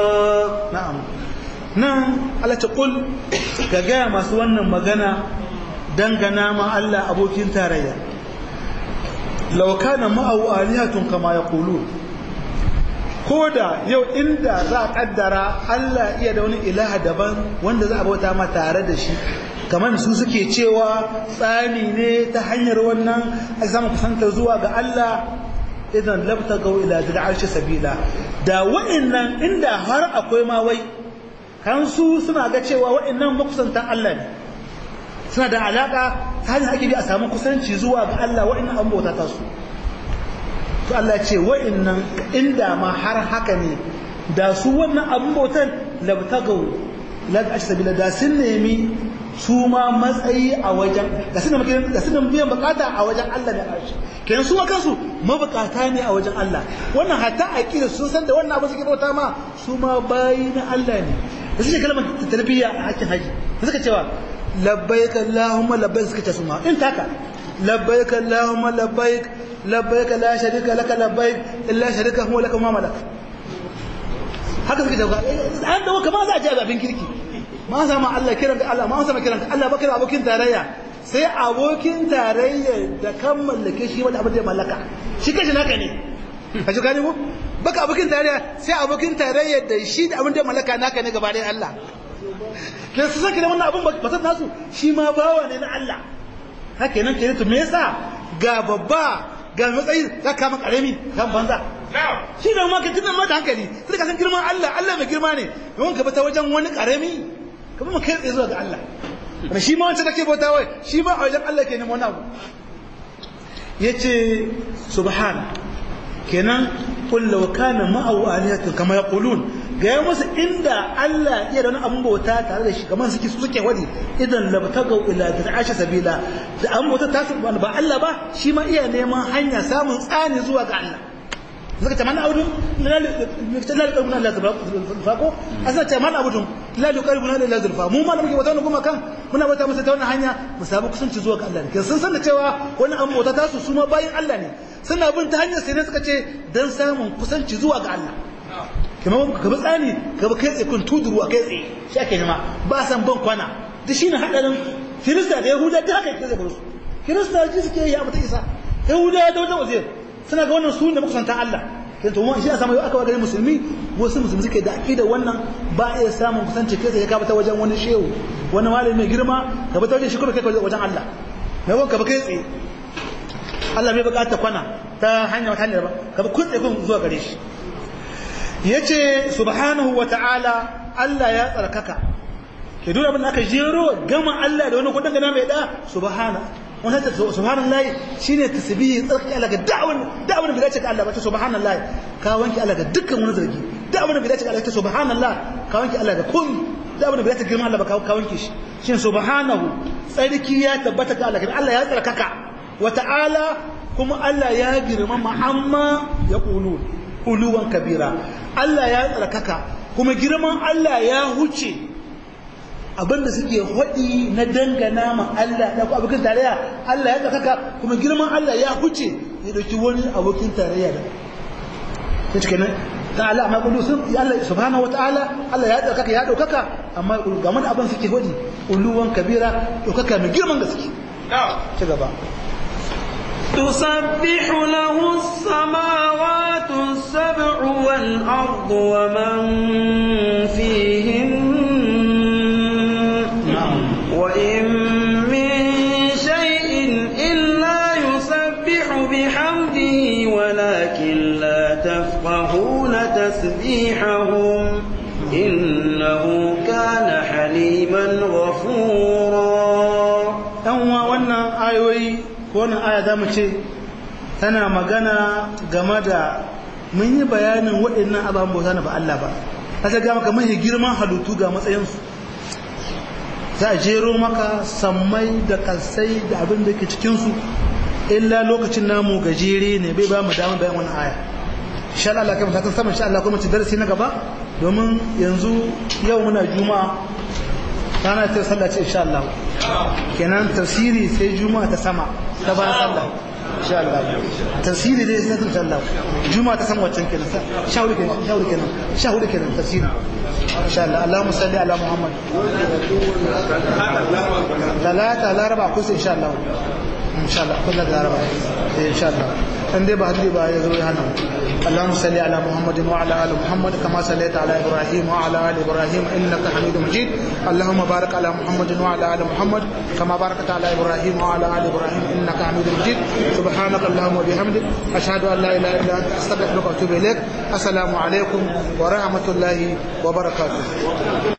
نعم ألا تقول كجامع سوانا مغنى dangana ma Allah abokin tarayya law kana ma'ahu alihatun kama yaqulu koda yau inda za a kaddara Allah iya da wani ilaha daban wanda za a bauta ma tare da shi kamar su suke cewa tsani ne ta hanyar wannan a samu kusanta zuwa ga Allah idan labtagaw ila dil arshi sabila da wa'annan inda har akwai ma wai kan su suna ga cewa wa'annan makusantan Allah ne suna da alaka ta hanyar ake bi a samu kusanci zuwa ga Allah wa'annan an bauta ta su to Allah ce wa'annan inda ma har haka ne da su wannan abin bautan labtagaw la asbila da sun nemi su ma matsayi a wajen da sun biyan bukata a wajen Allah da arshi kenan su kansu mabukata ne a wajen Allah wannan hatta aqida sun san da wannan abu suke bauta ma su ma bayi na Allah ne da suke kalmar tarbiyya a hakkin haji suka cewa labbaik allahumma labbaik suka ce su ma in taka labbaik allahumma labbaik labbaik la sharika laka labbaik illa sharika huwa laka ma malak haka suke cewa an dawo kamar za a ji abin kirki ma sama Allah kiran Allah ma sama kiran Allah baka abokin tarayya sai abokin tarayya da kan mallake shi wanda abin da mallaka shi kashi naka ne kashi gani mu baka abokin tarayya sai abokin tarayya da shi da abin da mallaka naka ne gaba da Allah ke su saki da wannan abin ba ta nasu shi ma bawa ne na Allah haka nan ke to me yasa ga babba ga matsayi ka kama karami kan banza shi da ma ka tunan mata hankali sai ka san girman Allah Allah mai girma ne yawan ka bata wajen wani karami kamar mu kai tsaye zuwa ga Allah wanda shi ma wancan da ke bauta wai shi ma a wajen Allah ke neman wani abu yace subhana kenan qul law kana ma'ahu alihatun kama yaqulun ga ya musu inda Allah ya da wani abun bauta tare da shi kamar suke wadi idan labtagaw ila dir'ashi sabila da an bauta ta ba Allah ba shi ma iya neman hanya samun tsani zuwa ga Allah zaka ta mana audun la qalbuna la zulfa ko asa ta mana audun la qalbuna la zulfa mu ma da muke wata kuma kan muna wata masa ta wannan hanya mu samu kusanci zuwa ga Allah ne sun san da cewa wannan an bauta ta su ma bayin Allah ne suna bin ta hanyar sai ne suka ce dan samun kusanci zuwa ga Allah kamar ka bi tsani ka bi kai tsaye kun tuduru kai tsaye shi ake nema ba san ban kwana da shine hadarin Kirista da Yahuda da haka yake zaba su kiristoci suke yi abu ta isa yahudawa da wajen uzair suna ga wannan sunan da makusanta Allah kin to mu shi a samu yau aka wa gari musulmi wasu musulmi suke da aqida wannan ba iya samun kusanci kai sai ka bata wajen wani shehu wani malami mai girma ka bata wajen shi kuma kai wajen Allah mai wanka ba kai tsaye Allah bai bukata kwana ta hanya wata hanyar ba ka ba kun tsaye kun zuwa gare shi yace subhanahu wata'ala Allah ya tsarkaka ke dole abin da aka jero gama Allah da wani kudin gana mai da wannan ta subhanallahi shine tasbihi tsarki Allah ga da'awan da dace ga Allah ba ta subhanallahi ka wanke Allah ga dukkan wani zargi da'awan da dace ga Allah ta subhanallah ka wanke Allah ga komai da'awan da dace girma Allah ba ka wanke shi shine subhanahu tsarki ya tabbata ga Allah Allah ya tsarkaka wa ta'ala kuma Allah ya girmama amma ya uluwan kabira Allah ya tsarkaka kuma girman Allah ya huce abinda suke hodi na dangana ma Allah da abokin tarayya Allah ya tsarkaka kuma girman Allah ya huce ya dauki wani abokin tarayya da kace kenan ta'ala amma kullu sun Allah subhanahu wataala Allah ya tsarkaka ya daukaka amma game da abin suke hodi uluwan kabira daukaka mai girman gaske ci gaba تسبح له السماوات السبع والأرض ومن فيهن وإن من شيء إلا يسبح بحمده ولكن لا تفقهون تسبيحهم إنه كان حليما غفورا أنوا وانا آيوي wannan aya zamu ce tana magana game da mun yi bayanin waɗannan ababen bauta na ba Allah ba ta ga maka mai girman halittu ga matsayinsu za a jero maka sammai da kalsai da abin da ke cikinsu illa lokacin namu gajere ne bai ba mu damar bayan wannan aya insha Allah kai mutakan sama insha Allah kuma ci darasi na gaba domin yanzu yau muna juma'a rana ta sallah ce insha Allah kenan tafsiri sai juma'a ta sama ta bayan sallah insha Allah tafsiri dai sai insha Allah juma'a ta sama wacce kenan shahuri kenan tafsiri insha Allah Allahumma salli ala Muhammad talata laraba kusa insha Allah insha Allah kullu laraba insha Allah dan dai ba hadiri ba ya zo ya hana اللهم صل على محمد وعلى ال محمد كما صليت على ابراهيم وعلى ال ابراهيم انك حميد مجيد اللهم بارك على محمد وعلى ال محمد كما باركت على ابراهيم وعلى ال ابراهيم انك حميد مجيد سبحانك اللهم وبحمدك اشهد ان لا اله الا انت استغفرك واتوب اليك السلام عليكم ورحمه الله وبركاته